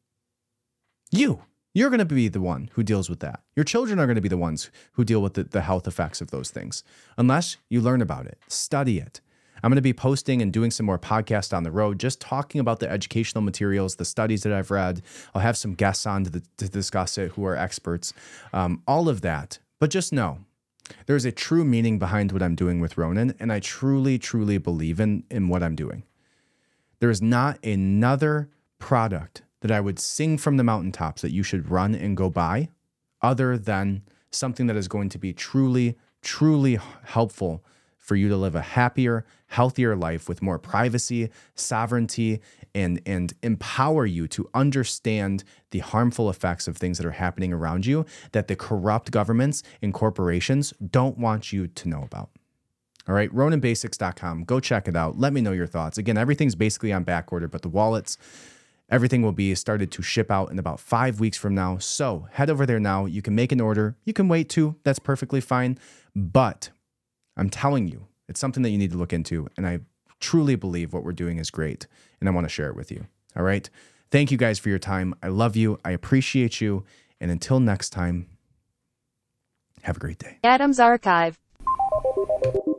You. You're going to be the one who deals with that. Your children are going to be the ones who deal with the, the health effects of those things, unless you learn about it, study it. I'm going to be posting and doing some more podcasts on the road, just talking about the educational materials, the studies that I've read. I'll have some guests on to, the, to discuss it who are experts, um, all of that. But just know, there's a true meaning behind what I'm doing with Ronin, and I truly, truly believe in, in what I'm doing. There is not another product that I would sing from the mountaintops that you should run and go buy, other than something that is going to be truly, truly helpful for you to live a happier, healthier life with more privacy, sovereignty, and, and empower you to understand the harmful effects of things that are happening around you that the corrupt governments and corporations don't want you to know about. All right, ronin basics dot com. Go check it out. Let me know your thoughts. Again, everything's basically on back order, but the wallets, everything will be started to ship out in about five weeks from now. So head over there now. You can make an order. You can wait too. That's perfectly fine. But I'm telling you, it's something that you need to look into. And I truly believe what we're doing is great. And I want to share it with you. All right. Thank you guys for your time. I love you. I appreciate you. And until next time, have a great day. Adams Archive.